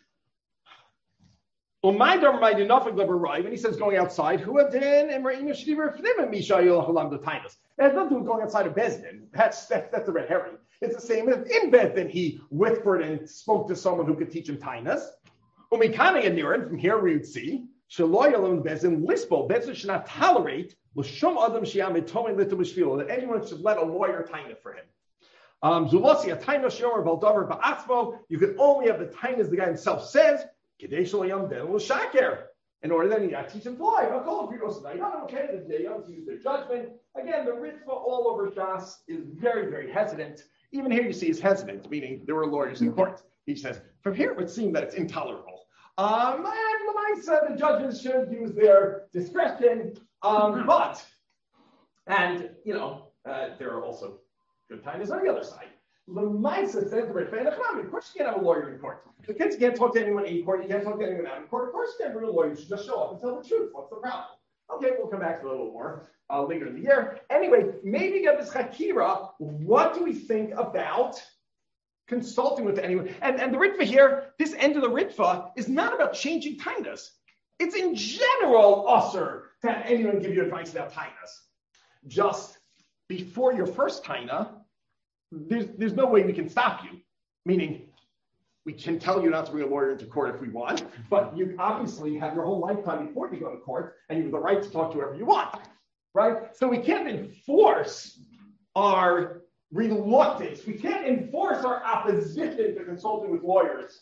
When he says going outside, who have been and it has nothing to do with going outside of Bezdin. That's the red herring. It's the same as in Bezdin. He whispered and spoke to someone who could teach him tainas. From here we would see Bezdin should not tolerate that anyone should let a lawyer taina for him. You can only have the tainas the guy himself says. In order then you teach him to lie. To use their judgment. Again, the Ritva all over Shas is very, very hesitant. Even here you see he's hesitant, meaning there were lawyers in court. He says, from here it would seem that it's intolerable. And the judges should use their discretion. There are also good times on the other side. Lemaisa says the Ritva, of course you can't have a lawyer in court. The kids can't talk to anyone in court, you can't talk to anyone out in court. Of course you can't bring a lawyer, you should just show up and tell the truth. What's the problem? Okay, we'll come back to it a little more later in the year. Anyway, maybe get this Chakira. What do we think about consulting with anyone? And the Ritva here, this end of the Ritva is not about changing tainas. It's in general usher to have anyone give you advice about tainas. Just before your first taina, there's no way we can stop you. Meaning, we can tell you not to bring a lawyer into court if we want, but you obviously have your whole lifetime before you go to court, and you have the right to talk to whoever you want, right? So we can't enforce our reluctance. We can't enforce our opposition to consulting with lawyers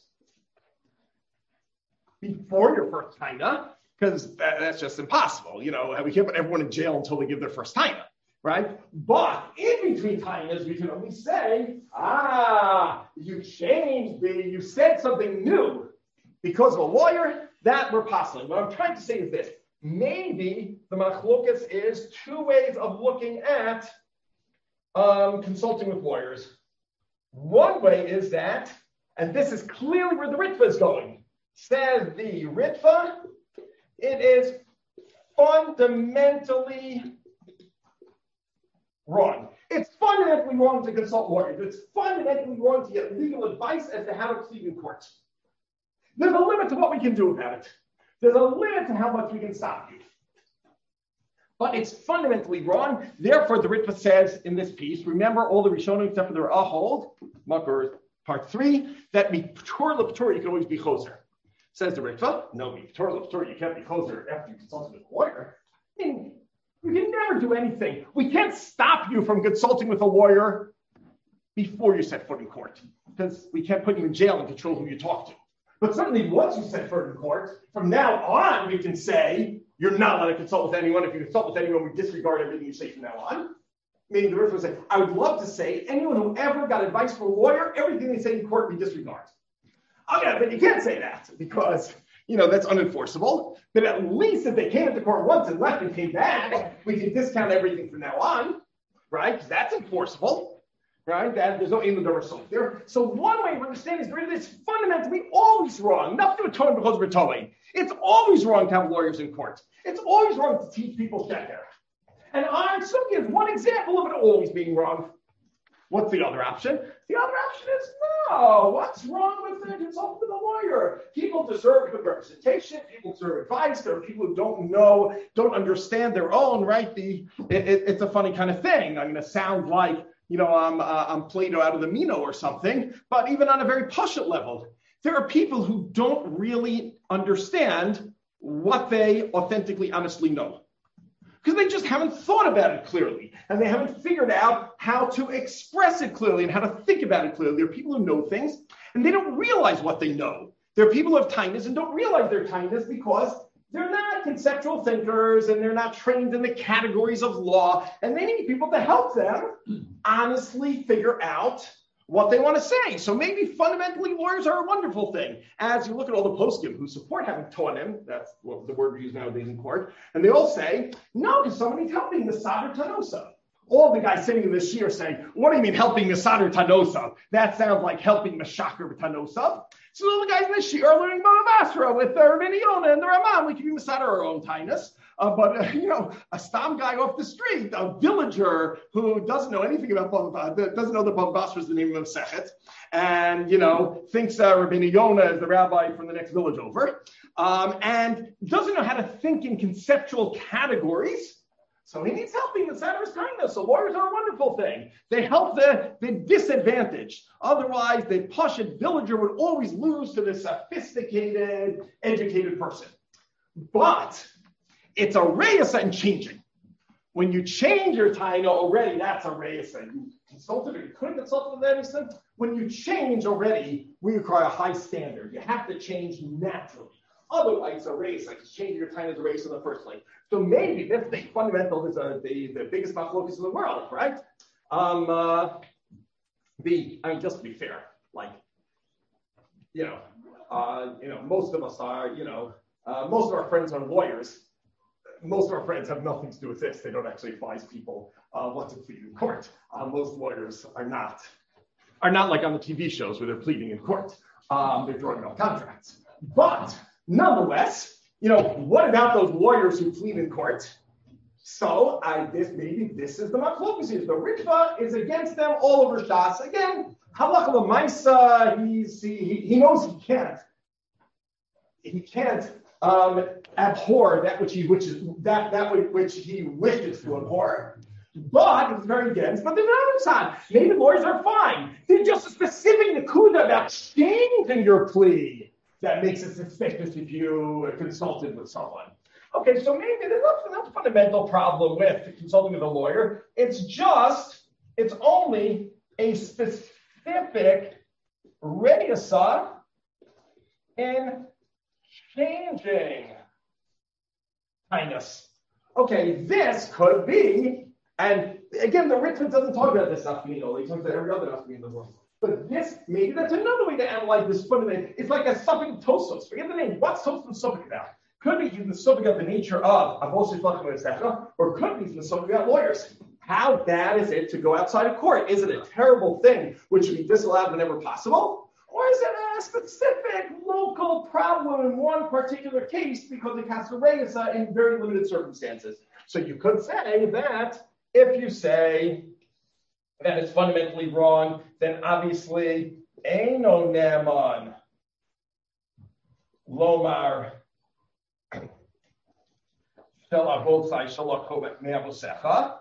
before your first taina, because that's just impossible. You know, we can't put everyone in jail until they give their first taina, right? But in between tainas, we can only say, you changed me, you said something new because of a lawyer, that we're possible. What I'm trying to say is this. Maybe the machlokas is two ways of looking at consulting with lawyers. One way is that, and this is clearly where the Ritva is going, says the Ritva, it is fundamentally wrong. It's fundamentally wrong to consult lawyers. It's fundamentally wrong to get legal advice as to how to plead in court. There's a limit to what we can do about it. There's a limit to how much we can stop you. But it's fundamentally wrong. Therefore, the Ritva says in this piece, remember all the Rishonim except for the Ra'ah hold, Makar part 3, that Mi'tor L'P'tor, you can always be choser. Says the Ritva, no, Mi'tor L'P'tor, you can't be choser after you consulted with a lawyer. I mean, we can never do anything. We can't stop you from consulting with a lawyer before you set foot in court, because we can't put you in jail and control who you talk to. But certainly once you set foot in court, from now on, we can say, you're not allowed to consult with anyone. If you consult with anyone, we disregard everything you say from now on. Meaning the Ritva would say, I would love to say, anyone who ever got advice from a lawyer, everything they say in court, we disregard. Oh yeah, but you can't say that because, that's unenforceable. But at least if they came into court once and left and came back, we can discount everything from now on, right? Because that's enforceable, right? There's no aim of the result there. So one way of understanding is it's fundamentally always wrong. Nothing to Torah because we're towing. It's always wrong to have lawyers in court. It's always wrong to teach people sheker. And Iron Suki is one example of it always being wrong. What's the other option? The other option is no. What's wrong with consulting with a lawyer? People deserve good representation. People deserve advice. There are people who don't understand their own, right? It's a funny kind of thing. I'm going to sound like, I'm Plato out of the Mino or something. But even on a very pashut level, there are people who don't really understand what they authentically, honestly know. Because they just haven't thought about it clearly, and they haven't figured out how to express it clearly and how to think about it clearly. There are people who know things, and they don't realize what they know. There are people who have tainas and don't realize their tainas because they're not conceptual thinkers, and they're not trained in the categories of law, and they need people to help them honestly figure out what they want to say. So maybe fundamentally lawyers are a wonderful thing. As you look at all the poskim who support having tonim, that's what the word we use nowadays in court, and they all say, no, because somebody's helping the Sadr Tanosa. All the guys sitting in the shir saying, what do you mean helping the Sadr Tanosa? That sounds like helping the Shaker Tanosa. So all the guys in the shir are learning Bava Basra with the Rabbeinu Yonah and the Ramam. We can be Masada our own tinus. But a stam guy off the street, a villager who doesn't know anything about Bava, doesn't know that Bava Basra is the name of Sechet, and thinks Rabbeinu Yonah is the rabbi from the next village over, and doesn't know how to think in conceptual categories. So he needs helping the Satur's kindness. So lawyers are a wonderful thing. They help the disadvantaged. Otherwise, the pashut villager would always lose to the sophisticated, educated person. But it's a reisa in changing. When you change your taina already, that's a reisa. You consulted or you couldn't consult with anything. When you change already, we require a high standard. You have to change naturally. Otherwise, a race, like changing your time as a race in the first place. So maybe that's the fundamental, is the biggest machlokas in the world, right? Just to be fair, most of us are, most of our friends are lawyers. Most of our friends have nothing to do with this. They don't actually advise people what to plead in court. Most lawyers are not like on the TV shows where they're pleading in court. They're drawing up contracts. But nonetheless, what about those lawyers who plead in court? So maybe this is the machlokus. The Ritva is against them all over Shas. Again, halacha l'maisa, he knows he can't abhor that which he wishes to abhor. But it's very dense. But the other side, maybe lawyers are fine. They're just a specific nakuda about changing your plea that makes it suspicious if you consulted with someone. Okay, so maybe there's not a fundamental problem with consulting with a lawyer. It's only a specific reisa in changing kindness. Okay, this could be. And again, the Ritva doesn't talk about this nafkamino. He talks about every other nafkamino in the world. But maybe that's another way to analyze this fundament. It's like a suffix of Tosfos. Forget the name. What's Tosfos suffix about? Could be even the suffix of the nature of avos yiflachim etc., or could be even the suffix about lawyers. How bad is it to go outside of court? Is it a terrible thing which should be disallowed whenever possible? Or is it a specific local problem in one particular case because it has to raise in very limited circumstances? So you could say that if you say that it's fundamentally wrong, then obviously Eino Ne'eman Lomar Shel Avotzai Shalach Kovek Me'avosecha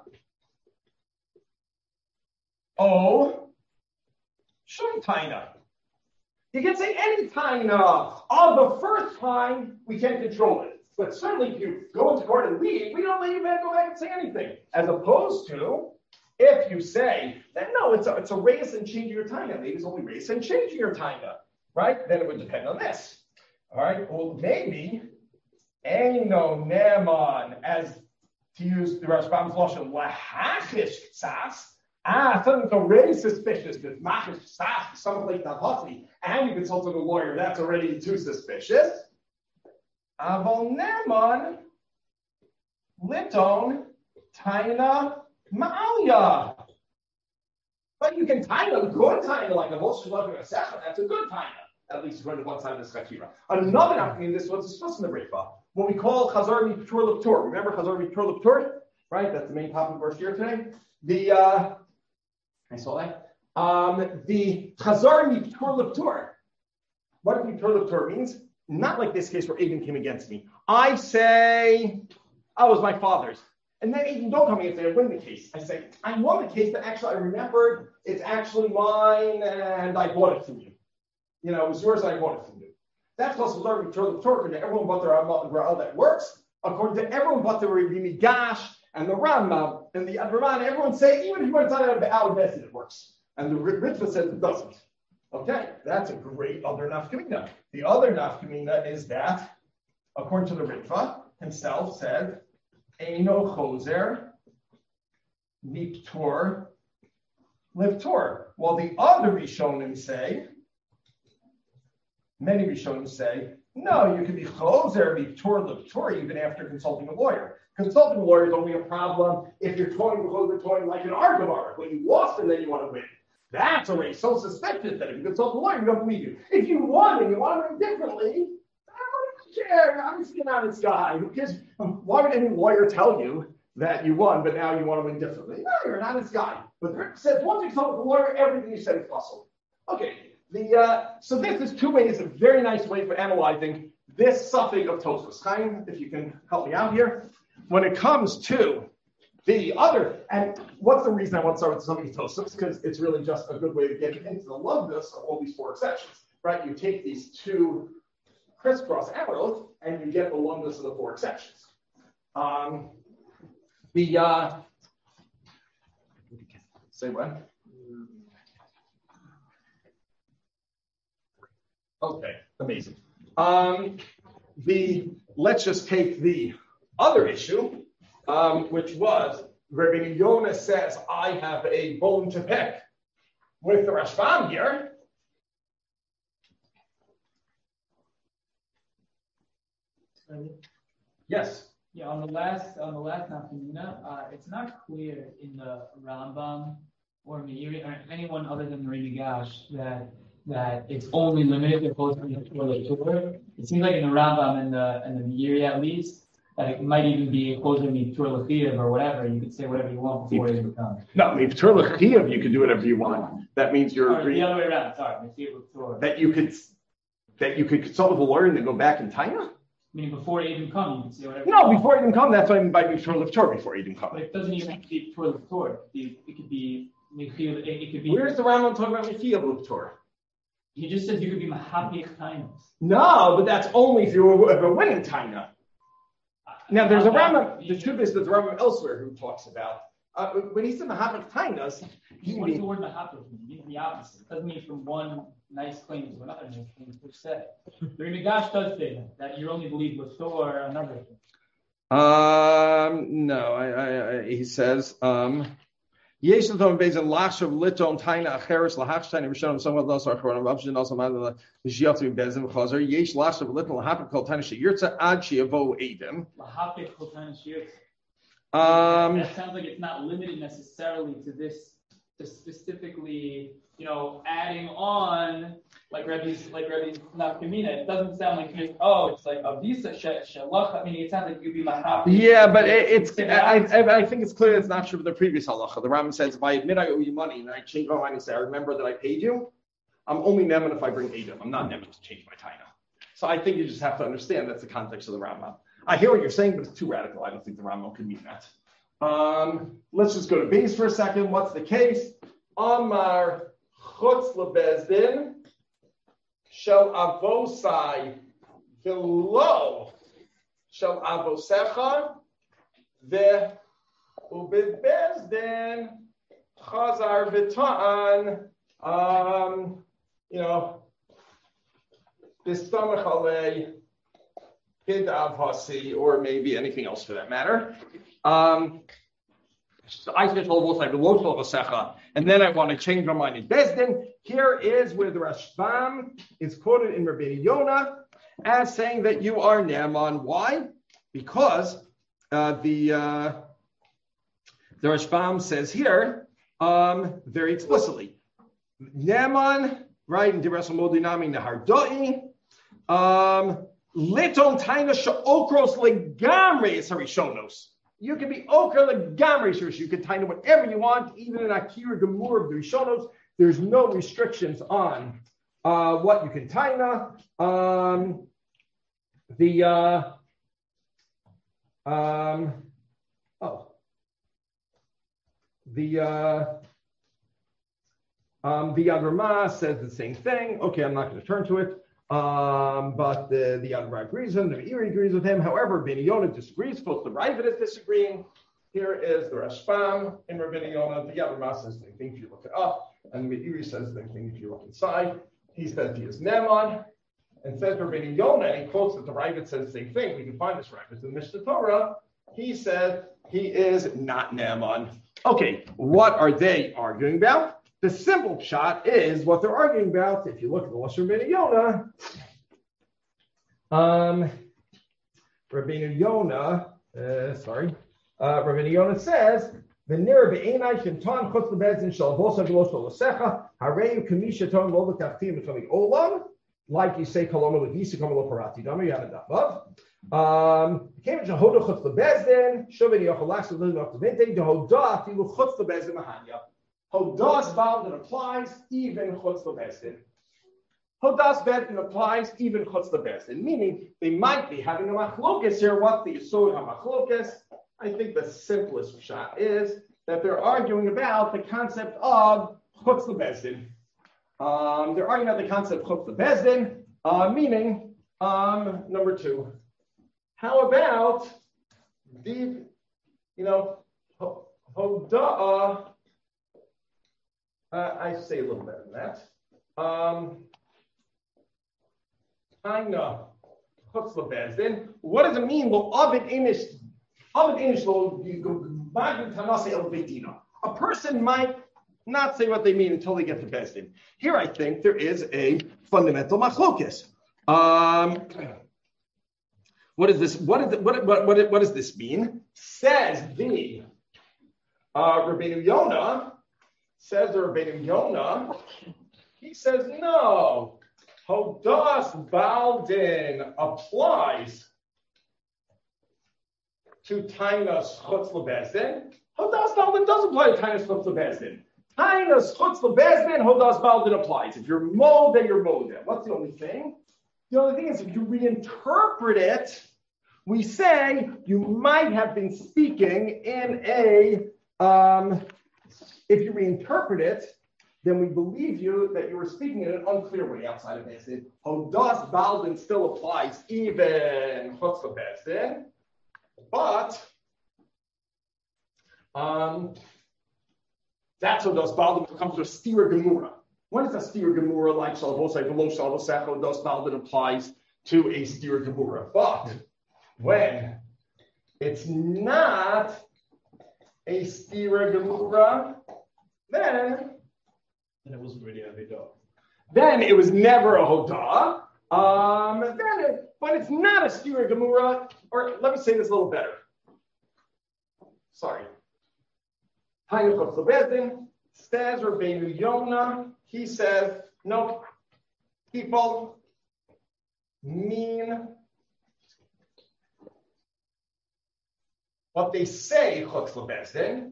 O Shum Taina. You can say any taina. On the first time, we can't control it. But certainly if you go into court and leave, we don't let you go back and say anything. As opposed to, if you say that, no, it's a race and changing your taina. Maybe it's only race and changing your taina, right? Then it would depend on this. All right, well, maybe Eino Ne'eman, as to use the Rashbam's lashon, lahachish ksas. Something to raise suspiciousness, machish ksas, something like that, and you consulted a lawyer, that's already too suspicious. Avol Ne'eman liton taina ma'alya. But you can taina, good taina, like a most that's a good taina. At least according to one side of the Skachira. Another opinion, this was discussed in the Ritva, what we call Chazar Mitur Leptur. Remember Chazar Mitur Leptur? Right? That's the main topic of our shir today. I saw that. The Chazar Mitur Leptur. What Mitur Leptur means? Not like this case where Aiden came against me. I say, oh, it was my father's. And then Aiden don't come against me, I win the case. I say, I won the case, but actually I remembered it's actually mine and I bought it from you. It was yours and I bought it from you. That's also learning to Torah to everyone but the Ra'al that works. According to everyone but the Rebbe Gash and the Rambam and the Advaran, everyone say, even if you want to tell it out of it works. And the Ritva says it doesn't. Okay, that's a great other nafkamina. The other nafkamina is that, according to the Ritva himself, said, Eino choser miptor livtor. While the other Rishonim say, many Rishonim say, no, you can be choser miptor livtor even after consulting a lawyer. Consulting a lawyer is only a problem if you're toying like an argument. When you lost and then you want to win. That's already so suspicious that if you consult a lawyer, we don't believe you. If you won and you want to win differently, I don't care. I'm just an honest guy. Who cares? Why would any lawyer tell you that you won, but now you want to win differently? No, you're an honest guy. But the Ritva says once you consult with a lawyer, everything you said is possible. Okay. So this is two ways, a very nice way for analyzing this suffix of Tosfos. Chaim, if you can help me out here. When it comes to the other, and what's the reason I want to start with something Tosfos? Because it's really just a good way to get into the lumbus of all these four exceptions, right? You take these two crisscross arrows and you get the lumbus of the four exceptions. Say what? Okay, amazing. Let's just take the other issue, which was Rabbi Yonah says, I have a bone to pick with the Rashbam here. Yes. Yeah, on the last nafkamina, it's not clear in the Rambam or Meiri or anyone other than Rebbe Gash that that it's only limited to closing the Torah. It seems like in the Rambam and the Meiri at least, that it might even be closing the Torah L'chiyuv or whatever. You could say whatever you want before it becomes. No, I mean, Torah L'chiyuv, you can do whatever you want. That means you're agreeing. The other way around, sorry. Torah. That you could consult with a lawyer and then go back and Taina? Meaning before it even comes, you can say whatever. No, before it even come, that's why I'm inviting Torah L'Torah before it even come. But it doesn't even have to be Torah L'Torah. It could be. Where's the Rambam talking about L'chiyuv L'Torah? He just says you could be Mahapich Tainas. No, but that's only if you're a winning Taina. Now, there's a Rambam, the truth is there's a Rambam elsewhere who talks about, when he said Mahapich Tainas, what does the word Mahapich mean? It means the opposite. It doesn't mean from one nice claim to another nice claim per se. The Migash does say that you only believe with Torah or another thing. No, he says, Yesh l'tom bezin lachshav liton taina acheres lahachshtein v'shonim somewhat los archonim v'avshin also madala l'shiyatzim bezin v'chazer yesh lachshav liton lahapik kol taina sheyirtza ad sheyavo edim. Lahapik kol taina sheyirtza. That sounds like it's not limited necessarily to this, to specifically, adding on like Rebbe's nafkamina. It doesn't sound like it's like avisa shalach. I mean, it sounds like you'd be mahapi. Yeah, but I think it's clear it's not true for the previous halacha. The Rambam says if I admit I owe you money and I change my mind and say I remember that I paid you, I'm only neman if I bring Edom. I'm not neman to change my taina. So I think you just have to understand that's the context of the Rambam. I hear what you're saying, but it's too radical. I don't think the Rambam could mean that. Let's just go to base for a second. What's the case? Amar chutz lebezdin shel avosai v'lo shel avosecha ve'ubezdin chazar v'ta'an bistamach alei hidav hasi, or maybe anything else for that matter. I said and then I want to change my mind in Bezdin. Here is where the Rashbam is quoted in Rabbeinu Yonah as saying that you are Naaman. Why? Because the Rashbam says here very explicitly, Naaman, right, in Dibras Modinami Nahardoi, Liton Taina Sha'okros Legamre Sarishonos. You can be okra legamre. You can taina whatever you want, even in Akira Gemur of the Rishonos. There's no restrictions on what you can taina. The Yad Ramah says the same thing. Okay, I'm not going to turn to it. But the Yad Ramah agrees with him, the Meiri agrees with him. However, Rabbeinu Yonah disagrees. Both the Ravid is disagreeing. Here is the Rashbam in Rabbeinu Yonah. The Yad Ramah says the thing if you look it up, and the Meiri says the thing if you look inside. He says he is Naaman, and says Rabbeinu Yonah, and he quotes that the Ravid says the same thing. We can find this Ravid in the Mishnah Torah. He said he is not Naaman. Okay, what are they arguing about? The simple shot is what they're arguing about. If you look at the Lashon Rabbeinu Yonah, Rabbeinu Yonah says, "V'nir be'enai shentan chutz lebezin shel vosa v'lo shel losecha harei kamisha ton lo l'tachtim v'tomig olam." Like you say, koloma l'gisa koloma l'parati damer yada davav. Came to hoda chutz lebezdin shovei yochalach l'lim l'aktivente dehoda afilu chutz lebezdin mahanya. Hodas Baldan applies even chutz lebezdin. Hodas Bedin applies even chutz lebezdin, meaning they might be having a machlokas here. What's the yesod hamachlokas? I think the simplest shot is that they're arguing about the concept of chutz lebezdin. They're arguing about the concept of chutz lebezdin, meaning number two. How about the hodah? I say a little better than that. I know. What does it mean? A person might not say what they mean until they get to Bezdin. Here, I think there is a fundamental machlokes. What is this? What does this mean? Says the Rabbeinu Yonah. Says the Rabbeinu Yonah, he says no. Hodas Baldin applies to Tainas Chutz Lebezdin. Hodas Baldin does apply to Tainas Chutz Lebezdin. Tainas Chutz Lebezdin, Hodas Baldin applies. If you're Mo, then you're Mo. What's the only thing? The only thing is if you reinterpret it, we say you might have been speaking in a, if you reinterpret it, then we believe you that you were speaking in an unclear way outside of Bezdin. Hodas Baldin still applies even Chutz Lebezdin, but that's Hodas Baldin comes to a Stira Gemura. When is a Stira Gemura like Shalavosai Velo Shalosecha? Hodas Baldin applies to a Stira Gemura, but when it's not a Stira Gemura, then it wasn't really a Hodah. Then it was never a Hodah. But it's not a Stira Gemura, or let me say this a little better. Sorry. Hayuchot Lebezdin, says Rabbeinu Yonah, he says, no, people mean what they say, Chutz Lebezdin,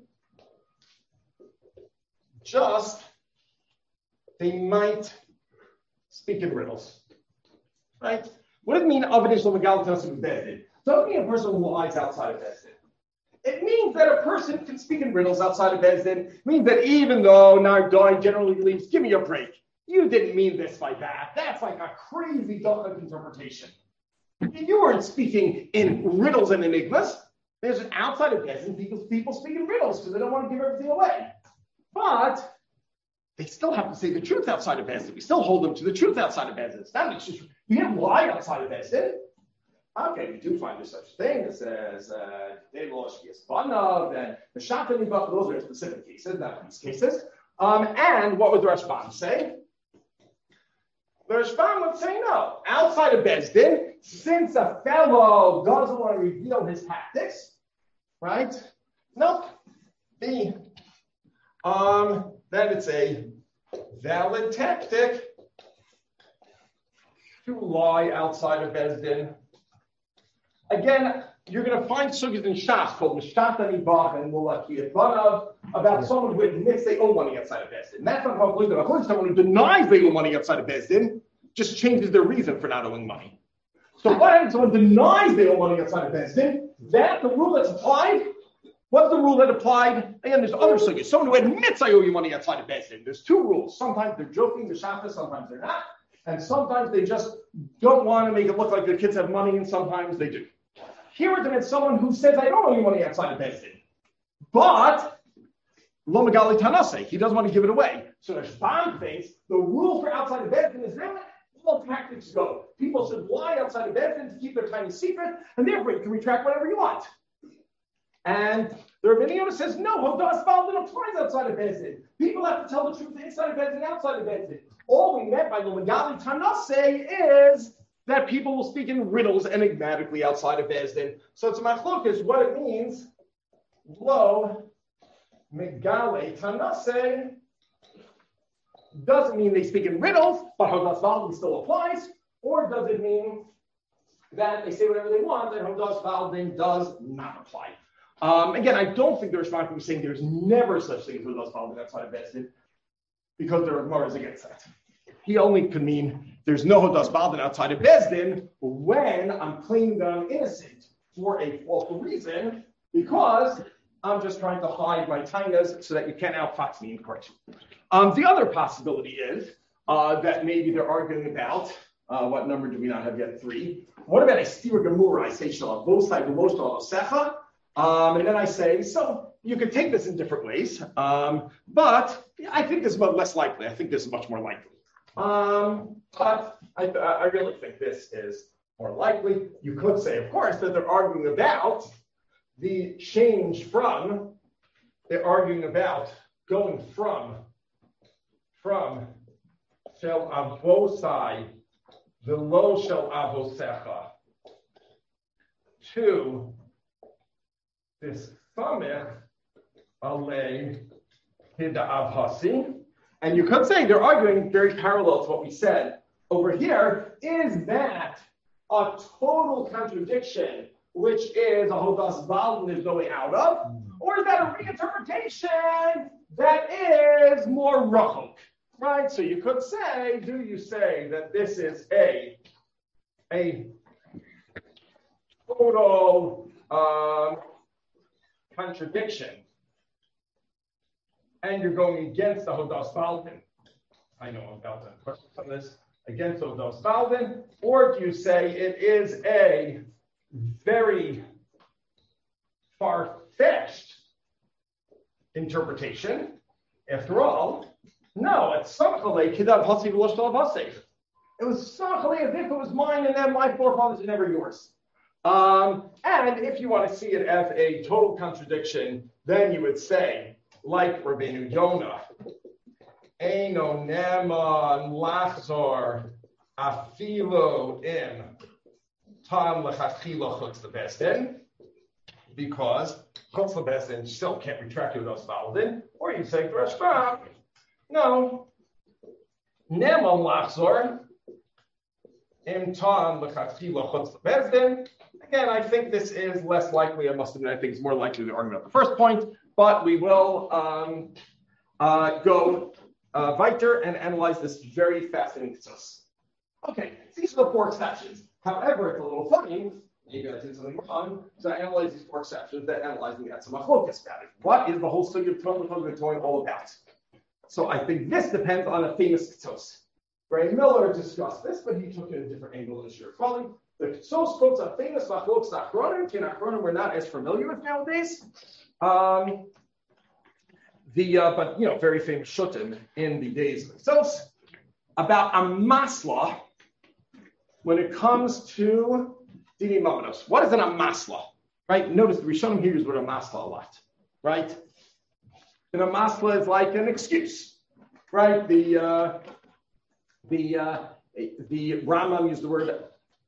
just they might speak in riddles, right? What does it mean, Avadish L'Megalatas of Bezdin? Doesn't mean a person who lies outside of Bezdin. It means that a person can speak in riddles outside of Bezdin. It means that even though Nardai generally believes, give me a break. You didn't mean this by that. That's like a crazy Dachak interpretation. If you weren't speaking in riddles and enigmas, there's an outside of Bezdin, people speak in riddles because they don't want to give everything away. But they still have to say the truth outside of Bezdin. We still hold them to the truth outside of Bezdin. It's not just, you can't lie outside of Bezdin. Okay, we do find there's such a thing that says Banav and the Shatan, but those are specific cases, not these cases. And what would the Rashbam say? The Rashbam would say no. Outside of Bezdin, since a fellow doesn't want to reveal his tactics, right? Nope. Then it's a valid tactic to lie outside of Bezdin. Again, you're going to find sugyas in Shas called Mishat Anibach and Mulakiyat Banav about someone who admits they owe money outside of Bezdin. That's not how someone who denies they owe money outside of Bezdin just changes their reason for not owing money. So what happens when someone denies they owe money outside of Bezdin? That's the rule that's applied. What's the rule that applied? Again, there's other sugyas. Someone who admits I owe you money outside of Bezdin. There's two rules. Sometimes they're joking, the Shabbos, sometimes they're not. And sometimes they just don't want to make it look like their kids have money, and sometimes they do. Here it's someone who says, I don't owe you money outside of Bezdin. But, Lo Megali Tanase, he doesn't want to give it away. So the Shbam thinks the rule for outside of Bezdin is that all tactics go. People should lie outside of Bezdin to keep their tiny secret, and therefore you can retract whatever you want. And the Rabbeinu Yonah says, no, Hodas Baldin applies outside of Bezdin. People have to tell the truth inside of Bezdin, outside of Bezdin. All we meant by Lo Megali Tanase is that people will speak in riddles enigmatically outside of Bezdin. So it's a machlokes, what it means, Lo Megale Tanase doesn't mean they speak in riddles, but Hodas Baldin still applies, or does it mean that they say whatever they want, and Hodas Baldin does not apply? Again, I don't think the Rashbam is saying there's never such thing as Hodas Baldin outside of Bezdin, because there are Gemara's against that. He only could mean there's no Hodas Baldin outside of Bezdin when I'm claiming that I'm innocent for a false reason, because I'm just trying to hide my tainas so that you can't outfox me in court. The other possibility is that maybe they're arguing about, what number do we not have yet? 3. What about a Stira Gemura? I say Shalom, both sides of most of Secha. And then I say, so you can take this in different ways, but I think this is less likely. I think this is much more likely. But I really think this is more likely. You could say, of course, that they're arguing about the change from, they're arguing about going from shel avosai velo shel avosecha to this samech alei hida avhasi, And you could say they're arguing very parallel to what we said over here. Is that a total contradiction, which is a Hodas Balin is no way out of? Or is that a reinterpretation that is more rachok? Right? So you could say, do you say that this is a total contradiction, and you're going against the Hodas Balin? I know I'm about to question on this. Against Hodas Balin, or do you say it is a very far-fetched interpretation? After all, no, it's Samachalei Kidav Hasi V'Losh Talav Hasei. It was Samachalei as if it was mine and then my forefathers and never yours. And if you want to see it as a total contradiction, then you would say, like Rabbeinu Yonah, Eino Neman Lachzor Afilo in Tam Lechachila Chutz Lebesdin, because Chutz Lebesdin still can't retract Hodas Balin. Or you say to Rashba, no, Neman Lachzor in Tam Lechachila Chutz Lebesdin. Again, I think this is less likely. I must admit, I think it's more likely the argument of the first point, but we will go weiter and analyze this very fascinating process. Okay, these are the four exceptions. However, it's a little funny. Maybe I did something wrong. So I analyze these four exceptions, then analyzing that some focus about it. What is the whole study of Torah all about? So I think this depends on a famous Ketsos. Ray Miller discussed this, but he took it a different angle than Shir Folly. The Ketsos quotes a famous machlokes achronim. Achronim we're not as familiar with nowadays. But very famous shutim in the days of Ketsos about a masla when it comes to Dini Mamanos. What is an amasla? Right? Notice the Rishonim here use the word amasla a lot. Right? And a masla is like an excuse. Right? The Rambam used the word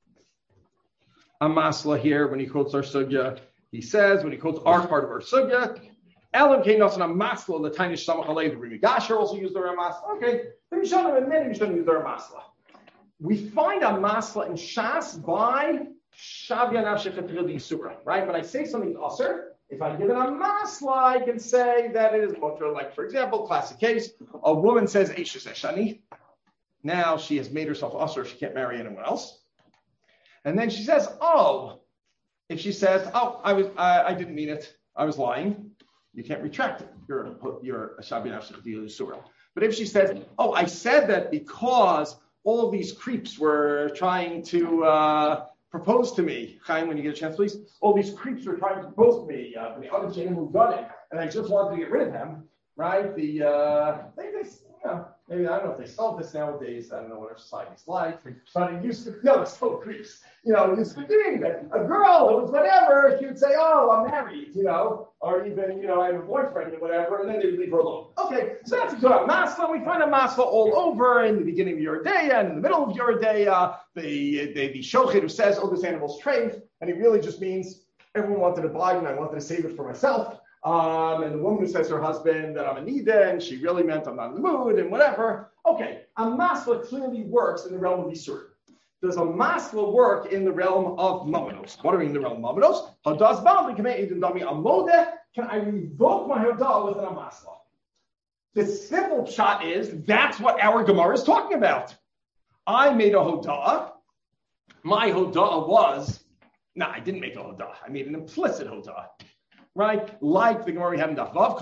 amasla here when he quotes our sugya. He says, when he quotes our part of our sugya, Elam Kainos and amasla, the tiny Shamach Alei, the Rimi Gasher also used the word amasla. Okay, the Rishonim and many Rishonim use the word amasla. We find a masla in Shas by Shavya Nafshechet Rili Surah, right? When I say something usher, if I give it a masla, I can say that it is mutter. Like, for example, classic case, a woman says, Eishes Eshani. Now she has made herself usher, she can't marry anyone else. And then she says, if she says, I didn't mean it, I was lying, you can't retract it. You're a Shavya Nafshechet Rili Surah. But if she says, I said that because all of these creeps were trying to propose to me. Chaim, when you get a chance, please. All these creeps were trying to propose to me. The other gentleman who got it, and I just wanted to get rid of them. Right? Maybe I don't know if they solve this nowadays. I don't know what our society's like. But it used to. No, it's still creeps. It used to be that a girl who was whatever, she would say, I'm married, or even, I have a boyfriend or whatever, and then they would leave her alone. Okay, so that's a good masla. We find a masla all over in the beginning of your day and in the middle of your day. The shochet who says, this animal's trained, and it really just means everyone wanted to buy it and I wanted to save it for myself. And the woman who says to her husband that I'm a nida, and she really meant I'm not in the mood and whatever. Okay, a masla clearly works in the realm of Yisur. Does a masla work in the realm of mamanos? What are we in the realm of mamanos? Hodas Balin can I revoke my hodah with an amasla? The simple shot is that's what our Gemara is talking about. I made a hodah. My hodah was, I didn't make a hodah. I made an implicit hodah. Right? Like the Gemara we have in Daf Vav,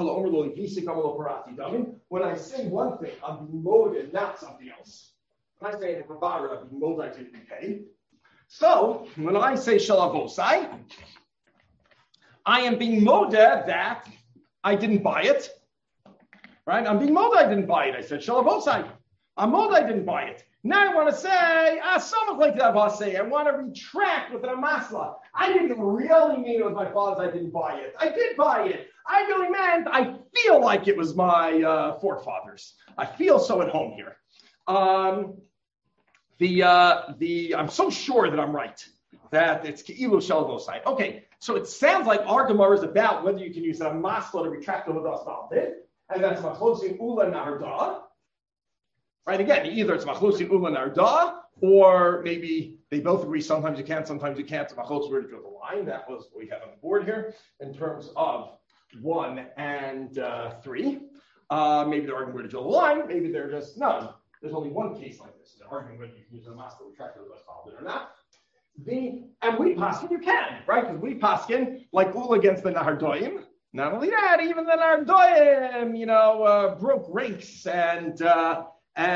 when I say one thing, I'm being molded, not something else. When I say in Havara, I'm being molded, I didn't repay. So, when I say Shalavosai, I am being molded that I didn't buy it. Right? I'm being molded, I didn't buy it. I said Shalavosai. I'm molded, I didn't buy it. Now I want to say, something like that, I want to retract with an amasla. I didn't really mean it was my father's, I didn't buy it. I did buy it. I really meant, I feel like it was my forefathers. I feel so at home here. I'm so sure that I'm right, that it's Ke'ilu Shalavosai. Okay, so it sounds like our Gemara is about whether you can use an amasla to retract the Hodas Balin, and that's Machlokes Ula Nahardah. right? Again, either it's Machlosin Ula Narda, or maybe they both agree sometimes you can, sometimes you can't. So Machlosin, where to draw the line? That was what we had on the board here in terms of 1 and 3. Maybe they're arguing where to draw the line. Maybe they're just none. There's only one case like this. They're arguing whether you can use a master retractor or not. And we paskin you can, right? Because we paskin like Ula against the Nahardoim. Not only that, even the Nahardoim, broke ranks and Rav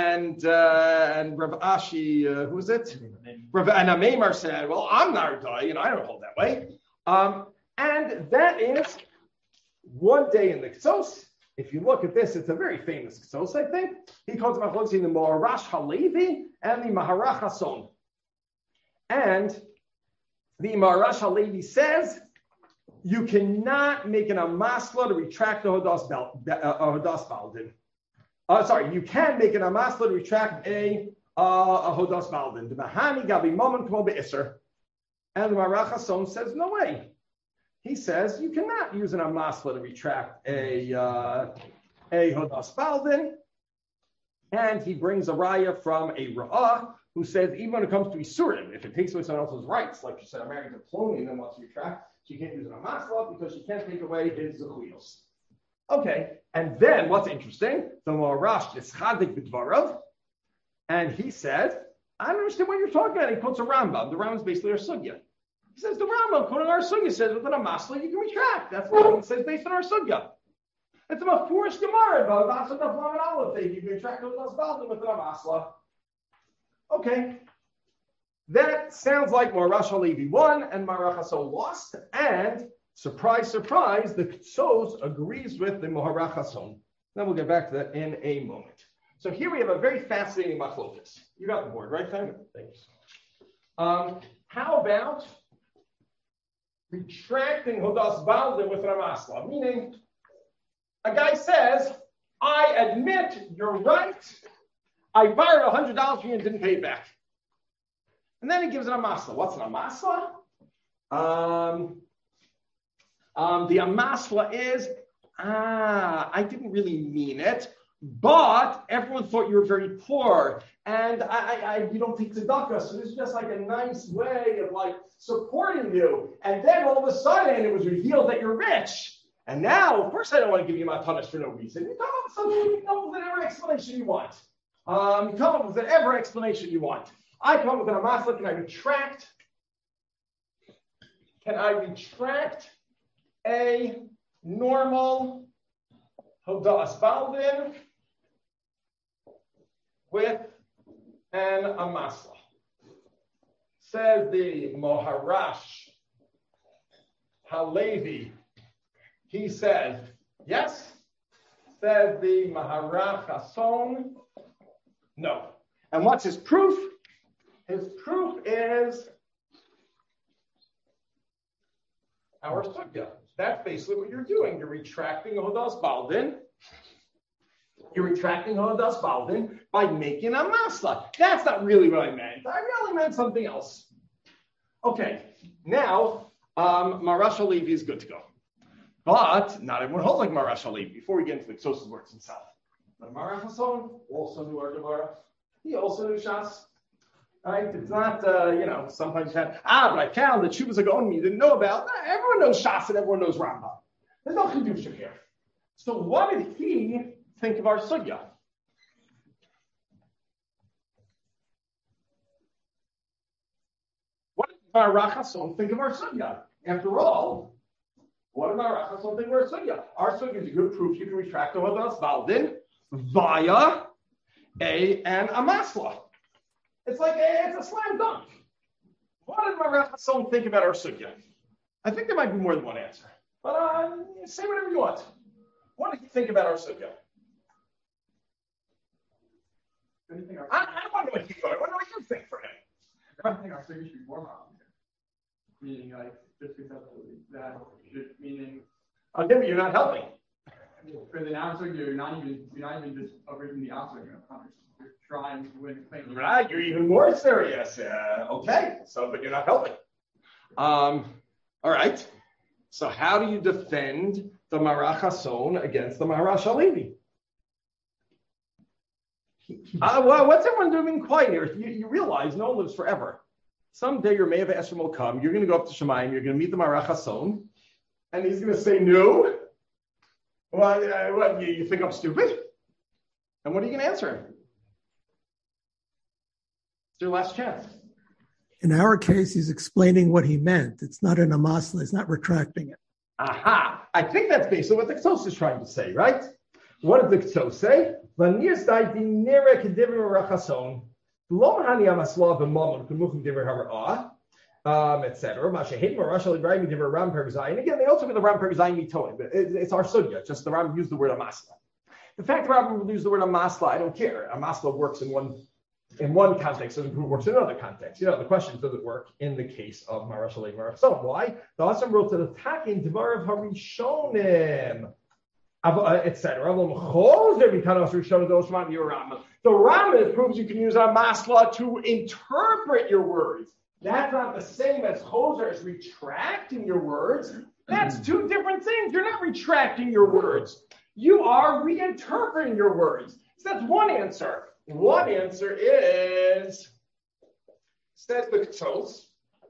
Ashi, who is it? Rav Anamemar said, "Well, I'm Nahardoim, I don't hold that way." And that is one day in the Ksos. If you look at this, it's a very famous Ksos, I think. He calls it the Maharash Halevi and the Maharach Hason. And the Maharash Halevi says, you cannot make an amasla to retract the Hodas Baldin. You can make an amasla to retract a Hodas Baldin. The Mahani Gabi Maman Kmo Be'isr. And the Maharach Hason says, no way. He says, you cannot use an amasla to retract a Hodas Baldin. And he brings a raya from a Ra'ah, who says, even when it comes to Isurim, if it takes away someone else's rights, like she said, I'm married to Ploni and then wants to retract, she can't use an amasla because she can't take away his zechuyos. Okay, and then what's interesting, the Maharash is chadik b'dvarav, and he said, I don't understand what you're talking about. He quotes a Rambam. The Rambam is basically our sugya. He says, the Rambam, quoting our sugya, says, with an amasla, you can retract. That's what it says based on our sugya. It's a mafurish gemara about Asad Naflam and Aleph. You can retract with an amasla. Okay, that sounds like Maharash Halevi won and Maharach Hason lost, and surprise, surprise, the Ksos agrees with the Maharach Hason. Then we'll get back to that in a moment. So here we have a very fascinating machlokas. You got the board, right, Simon? Thanks. How about retracting Hodas Baldin with an amasla? Meaning, a guy says, I admit you're right. I borrowed $100 from you and didn't pay it back. And then he gives an amasla. What's an amasla? The amasla is, I didn't really mean it, but everyone thought you were very poor, and you don't take tzedakah, so this is just like a nice way of like supporting you. And then all of a sudden it was revealed that you're rich. And now, of course, I don't want to give you my punish for no reason. You come up with something, you come up with whatever explanation you want. You come up with whatever explanation you want. I come up with an amasla. Can I retract a normal Hodas Baldin with an amasla? Says the Maharash Halevi. He says, yes. Says the Maharach Hason, no. And what's his proof? His proof is our sugya. That's basically what you're doing. You're retracting Hodas Baldin. You're retracting Hodas Baldin by making a masla. That's not really what I meant. I really meant something else. Okay, now Maharash Halevi is good to go. But not everyone holds like Maharash Halevi. Before we get into the Ksos' works himself. But Maharach Hason also knew our Gemara. He also knew Shas. Right? It's not, sometimes you have, but I found that Shuvas Gaonim you didn't know about. Everyone knows Shas and everyone knows Rambam. There's no Kedusha here. So what did he think of our Sugya? What did Maharach Hason think of our Sugya? After all, what did Maharach Hason think of our Sugya? Our Sugya is a good proof you can retract the Hodas Baldin via an amasla. It's like it's a slam dunk. What did Maharach Hason think about our sugya? I think there might be more than one answer, but say whatever you want. What did he think about our sugya? I don't want to know what he thought. I want to know what you think for him. I think our sugya should be more wrong. Meaning, like, just because that meaning. Okay, but you're not helping. For the answer, you're not even just originally the answer. You're trying to win. Right, you're even more serious. Okay, but you're not helping. All right. So how do you defend the Maharach Hason against the Maharash Halevi? Well, what's everyone doing quiet here? You realize no one lives forever. Someday your Me'av Esrim will come. You're going to go up to Shemayim. You're going to meet the Marach Hason, and he's going to say, "No." What? You think I'm stupid? And what are you going to answer him? It's your last chance. In our case, he's explaining what he meant. It's not an amasla. It's not retracting it. Aha! I think that's basically what the Ktos is trying to say, right? What did the Ktos say? Etc. And again, they also have the Ram Perizayim Mitoim. It's our sugya, just the Ram used the word amasla. The fact the Ram will use the word amasla, I don't care. Amasla works in one context, doesn't works in another context. The question does it work in the case of Marash Alei Marash. So why? The Hasam wrote to the Takin Dvarav Harishonim, etc. The Ram proves you can use amasla to interpret your words. That's not the same as choser, as retracting your words. That's two different things. You're not retracting your words. You are reinterpreting your words. So that's one answer. One answer is, says the Ktos.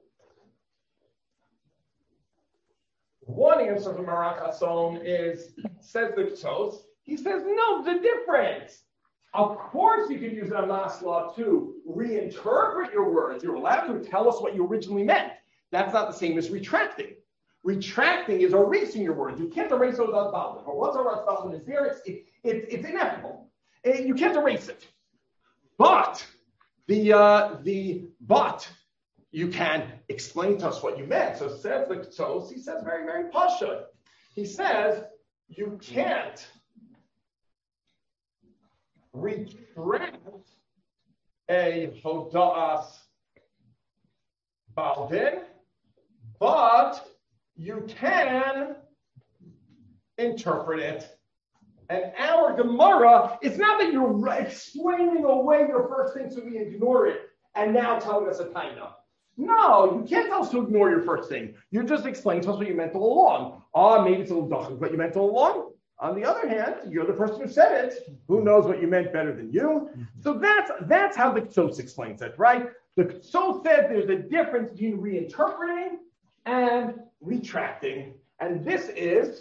One answer from Marach Hason is, says the Ktos, he says, no, the difference. Of course, you can use an amasla to reinterpret your words. You're allowed to tell us what you originally meant. That's not the same as retracting. Retracting is erasing your words. You can't erase those Balvin. But once a Balvin is there, it's inevitable. You can't erase it. But but you can explain to us what you meant. So says the Ktos, he says very, very pashut. He says you can't retract a hoda'as Balvin, but you can interpret it. And our Gemara, it's not that you're explaining away your first thing so we ignore it and now telling us a taina. No, you can't tell us to ignore your first thing. You're just explaining to us what you meant all along. Maybe it's a little dachuk, but you meant all along. On the other hand, you're the person who said it. Who knows what you meant better than you? So that's how the Ktos explains it, right? The Ktos said there's a difference between reinterpreting and retracting. And this is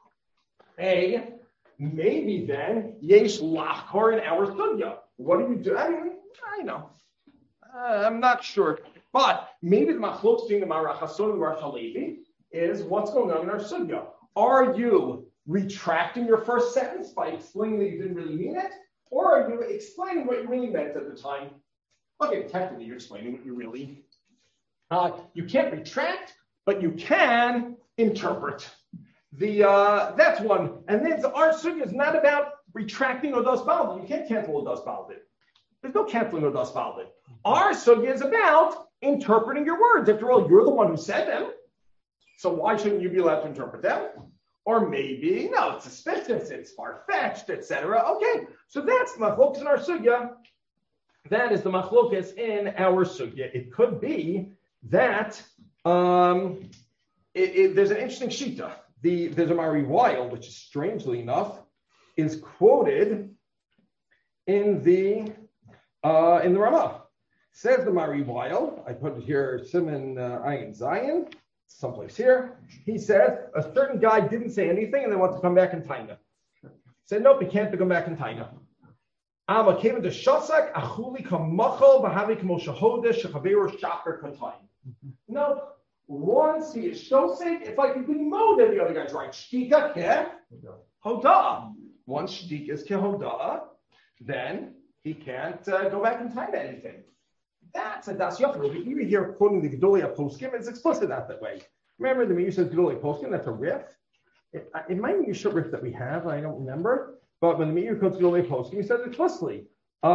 maybe then, yesh lachor in our sugya. What do you do? I know. I'm not sure. But maybe the machlok between the Marach Hason and the Marach Halevi is what's going on in our sugya. Are you retracting your first sentence by explaining that you didn't really mean it? Or are you explaining what you really meant at the time? Okay, technically you're explaining what you really... you can't retract, but you can interpret. That's one. And then our sugya is not about retracting Odas Balvin. You can't cancel Odas Balvin. There's no canceling Odas Balvin. Our sugya is about interpreting your words. After all, you're the one who said them. So why shouldn't you be allowed to interpret them? Or maybe, no, it's suspicious, it's far-fetched, etc. Okay, so that's the machlokas in our sugya. That is the machlokas in our sugya. It could be that there's an interesting shita. There's a Mari Weil, which is strangely enough, is quoted in the Ramah. Says the Mari Weil, I put it here, Simon Ayin Zion, someplace here. He says a certain guy didn't say anything and they want to come back in Taina. Said, nope, he can't come back in Taina. Ama came into Shasak, Achuli Kamachal, Bahavi Kamoshahoda, Shachavero Shachar Katayin. No, once he is Shosek, it's like you can know that the other guy's right. Shtika ke Hoda. Once Shtika is ke Hoda, then he can't go back in Taina anything. That's a Das Yochel. If you hear quoting the Gedolia Poskim, it's explicit that way. Remember the Meir says Gedolia Poskim, that's a riff. It might be a short riff that we have, I don't remember. But when the Meir quotes Gedolia Poskim, he says it explicitly.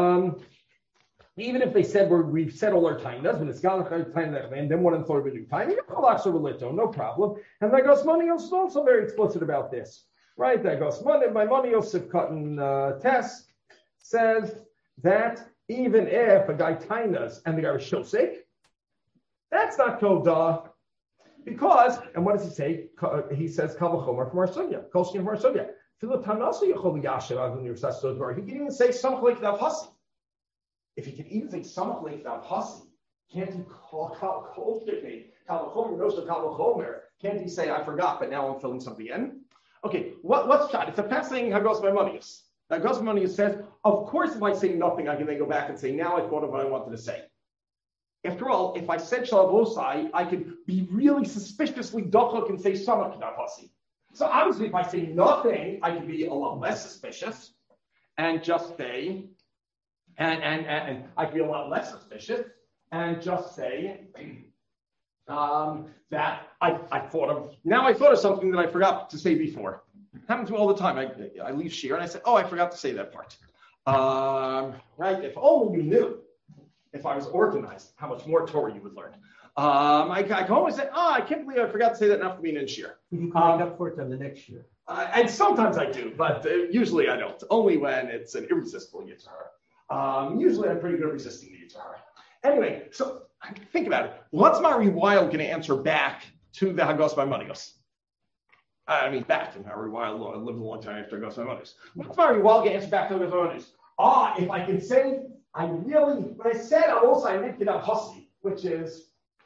Even if they said we've said all our tainas, when it's Galach Taina, and then one and third of a new time, no problem. And the Gosmanios is also very explicit about this. Right? The Gosmanios, my money Yosef Cotton Tess says that even if a guy tainas and the guy is shosek, that's not kodah, because, and what does he say? He says kavachomer from our sugya, kolshkin from our sugya. He can even say something like that hussy. If he can even say something like that hussy, can't he call can't he say, I forgot, but now I'm filling something in? Okay, what's shot? It's a fascinating Hagos by Manius. Hagos by Manius says, of course, if I say nothing, I can then go back and say, now I thought of what I wanted to say. After all, if I said Shalavosai, I could be really suspiciously dochok and say Samach Nafasi. So obviously, if I say nothing, I can be a lot less suspicious and just say, and I can be a lot less suspicious and just say that I thought of something that I forgot to say before. It happens to me all the time. I leave Shir and I say, oh, I forgot to say that part. Right? If only you knew. If I was organized, how much more Torah you would learn. I can always say, I can't believe I forgot to say that Nafkamina in Shir. You can make up for it on the next year. And sometimes I do, but usually I don't. Only when it's an irresistible Yitzhar. Usually I'm pretty good at resisting the Yitzhar. Anyway, so think about it. What's Mari Weil going to answer back to the Hagos by Manios? Back to Mari Weil lived a long time after Hagos by Manios. What's Mari Weil going to answer back to Hagos by Manios? If I can say, when I said I did get a hussy, which is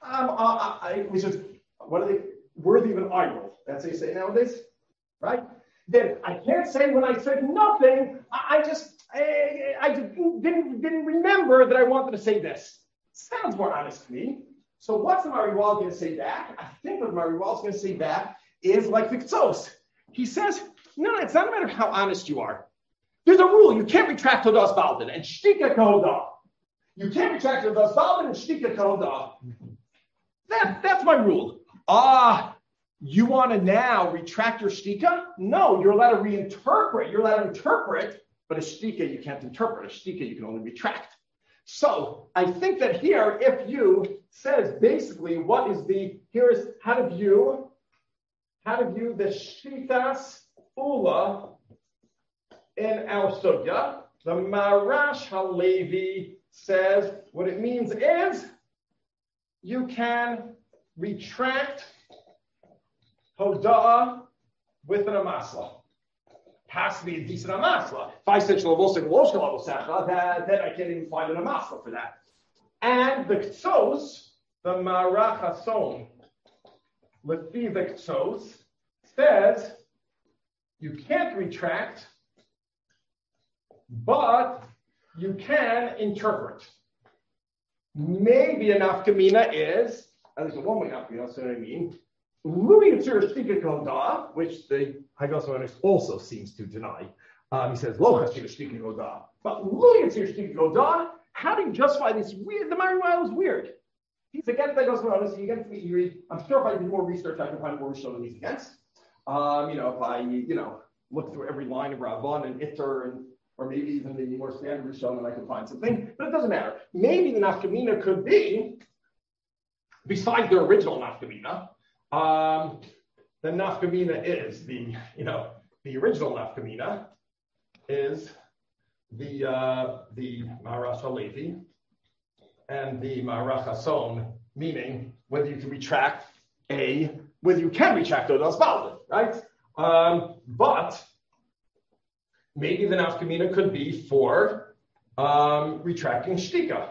worthy of an eye roll. That's how you say it nowadays, right? Then I can't say when I said nothing, I just didn't remember that I wanted to say this. Sounds more honest to me. So what's the Mariwal going to say back? I think what Mariwal is going to say back is like the Ktsos. He says, no, it's not a matter of how honest you are. There's a rule. You can't retract Todas Baldin and Shtika Koda. You can't retract Todas Baldin and Shtika Koda. That's my rule. You want to now retract your Shtika? No, you're allowed to reinterpret. You're allowed to interpret, but a Shtika you can't interpret. A Shtika you can only retract. So I think that here, if you says basically how to view the Shitas Ula in our sugya. The Marash Halevi says what it means is you can retract Hoda'ah with an Amasla. Has to be a decent Amasla. If I said Shalavosek Loshkalabosecha, then I can't even find an Amasla for that. And the Ktsos, the Marach Hason, Lefi the Ktsos, says you can't retract, but you can interpret. Maybe a nafkamina is, at least one way nafkamina, that's what I mean, which the Hagos also seems to deny. He says, but how do you justify this weird? The Mariwal is weird. He's against Hagos, he's against the Iri. I'm sure if I do more research, I can find more Rishon than he's against. If I, look through every line of Rabban and Itter or maybe even the more standard Rishon, and I can find something, but it doesn't matter. Maybe the nafkamina could be, besides the original nafkamina, the nafkamina is the original nafkamina is the Marash Halevi and the Marach Hason, meaning whether you can retract Odas Baldin, right? But maybe the nafkamina could be for retracting shtika.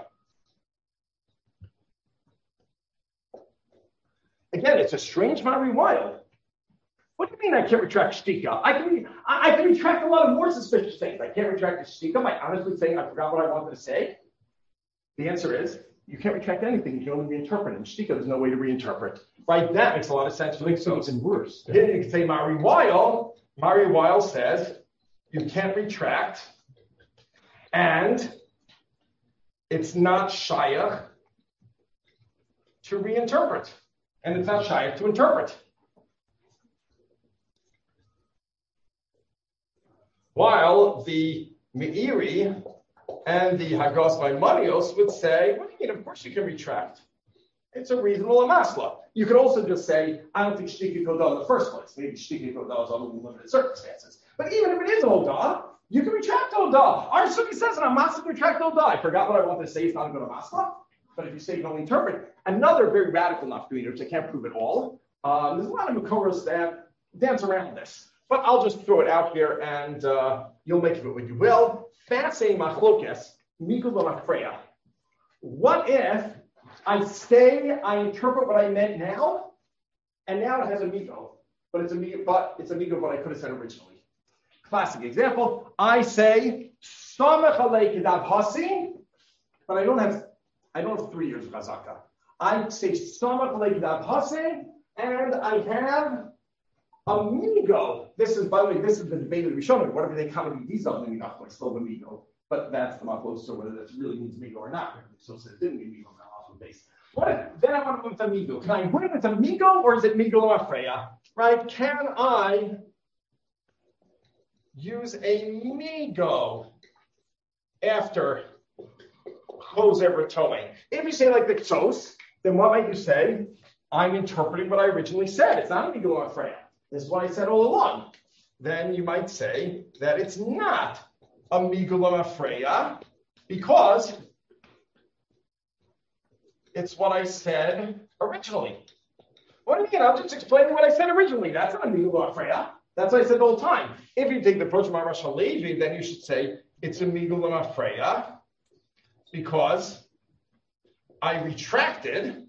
Again, it's a strange Mariwal. What do you mean I can't retract shtika? I can retract a lot of more suspicious things. I can't retract the shtika by honestly saying I forgot what I wanted to say. The answer is you can't retract anything. You can only reinterpret. And shtika, there's no way to reinterpret. Right? That makes a lot of sense. I think so. It's worse. You can say Mariwal. Mariwal says you can't retract, and it's not shayach to reinterpret, and it's not shayach to interpret. While the Meiri and the Hagos by Manios would say, what do you mean? Of course you can retract. It's a reasonable amasla. You could also just say, I don't think Shtika Kodah in the first place. Maybe Shtika Kodah is under limited circumstances. But even if it is Odah, you can retract Odah. Our Suki says an amasla can retract Odah. I forgot what I wanted to say. It's not a good amasla. But if you say you can only interpret, another very radical nafkamina, which I can't prove at all. There's a lot of Makoros that dance around this. but I'll just throw it out here and you'll make of it what you will. Fasei machlokes, mikul l'mafreya. What if I interpret what I meant now, and now it has a migo, but it's a migo what I could have said originally. Classic example, I say, samech alei kedav hasi, but I don't have 3 years of chazaka. I say samech alei kedav hasi, and I have amigo. This is, by the way, this is the debate of the Rishonim. Whatever they count to be these are still amigo, but that's the machlokes, so whether that really means amigo or not. So it didn't mean amigo on the base. Then I want to move to amigo. Can I win with amigo or is it migo l'mafreya? Right? Can I use a migo after choser v'toing? If you say like the ksos, then what might you say? I'm interpreting what I originally said. It's not a migo l'mafreya. This is what I said all along. Then you might say that it's not a migo l'mafreya because it's what I said originally. What do you mean? I'm just explaining what I said originally. That's not a migo l'mafreya. That's what I said the whole time. If you take the approach of Marash Halevi, then you should say it's a migo l'mafreya because I retracted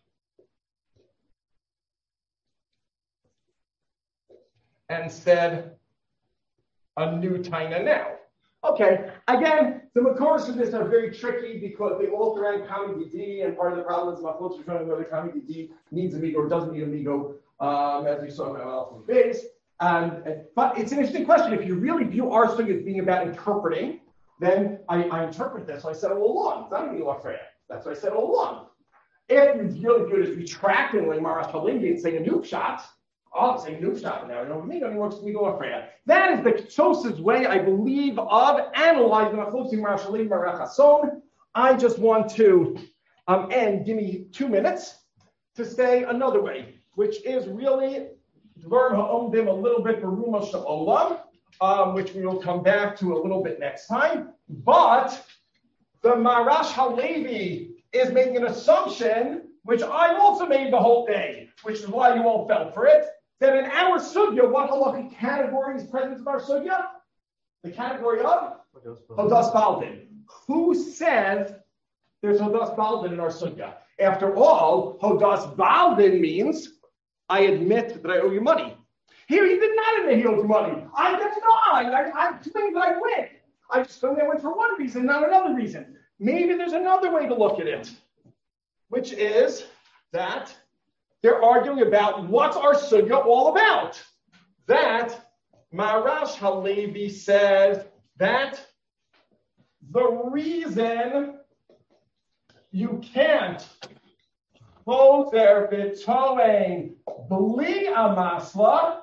and said a new taina now. Okay, again, the Makoros of this are very tricky because they alter around Kami Gidi, and part of the problem is Machlokes are trying to know whether Kami Gidi needs amigo or doesn't need amigo, as we saw in Alpha base. But it's an interesting question. If you really view our study as being about interpreting, then I interpret this. So I said all along. It's not a migo l'mafreya. That's what I said all along. If you really view it as retracting like Marash Halevi and saying a new shot, I'm saying new shot now. I don't mean any works migo l'mafreya. That is the Tos's way, I believe, of analyzing Machlokes Marash Halevi Marach Hason. I just want to end. Give me 2 minutes to say another way, which is really Dvar ha'omdim a little bit beruma she'olam, which we will come back to a little bit next time. But the Marash Halevi is making an assumption, which I also made the whole day, which is why you all fell for it, that in our sugya, what halachic category is present in our sugya? The category of Hodas Baldin. Who says there's Hodas Baldin in our sugya? After all, Hodas Baldin means I admit that I owe you money. Here, he did not admit he owed you money. I deny. I claim that I win. I just claim that I went for one reason, not another reason. Maybe there's another way to look at it, which is that they're arguing about what's our sugya all about. That Marash Halevi says that the reason you can't choser v'toing bli amasla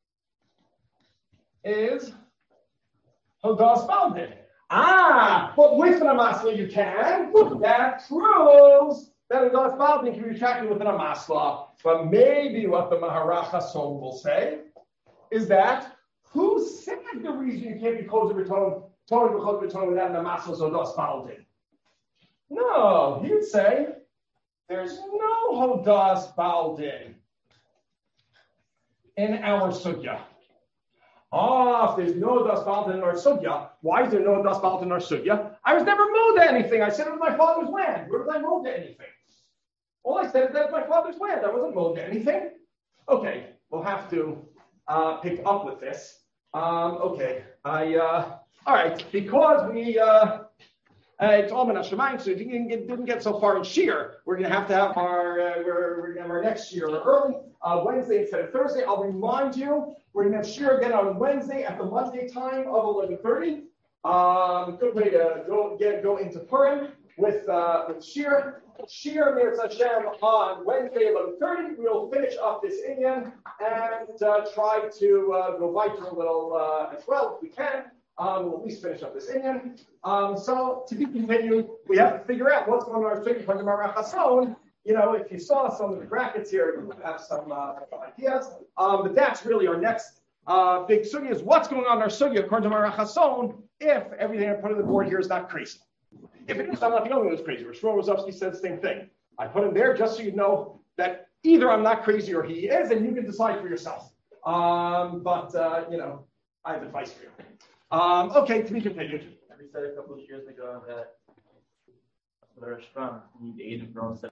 is Hodas Baldin. But with an amasla you can. That proves that Hodas Baldin can be retracted with an amasla. But maybe what the Maharach Hason will say is that who said the reason you can't be choser v'toing without an amasla is Hodas Baldin? No, he'd say there's no Hodas Baldin in our sugya. If there's no Hodas Baldin in our sugya, why is there no Hodas Baldin in our sugya? I was never moved to anything. I said it was my father's land. Where was I moved to anything? All I said is that my father's land. I wasn't moved to anything. Okay, we'll have to pick up with this. All right, because we. It's all Menashe Shemayim, so it didn't get so far in Shir. We're going to have our next Shir early, Wednesday instead of Thursday. I'll remind you, we're going to have Shir again on Wednesday at the Monday time of 11:30. Good way to go into Purim with Shir. Shir Mirz Hashem on Wednesday 11:30. We'll finish up this inyan and try to go weiter a little as well if we can. We'll at least finish up this inyan. So to be continued, we have to figure out what's going on in our sugya from the Marach Hason. You know, if you saw some of the brackets here, you have some ideas. But that's really our next big sugya is what's going on in our sugya according to Marach Hason if everything I put on the board here is not crazy. If it is, I'm not the only one who's crazy. Shmuel Rozovsky said the same thing. I put him there just so you know that either I'm not crazy or he is, and you can decide for yourself. But I have advice for you. Okay, to be continued. We said a couple of years ago that the Rashba need aid in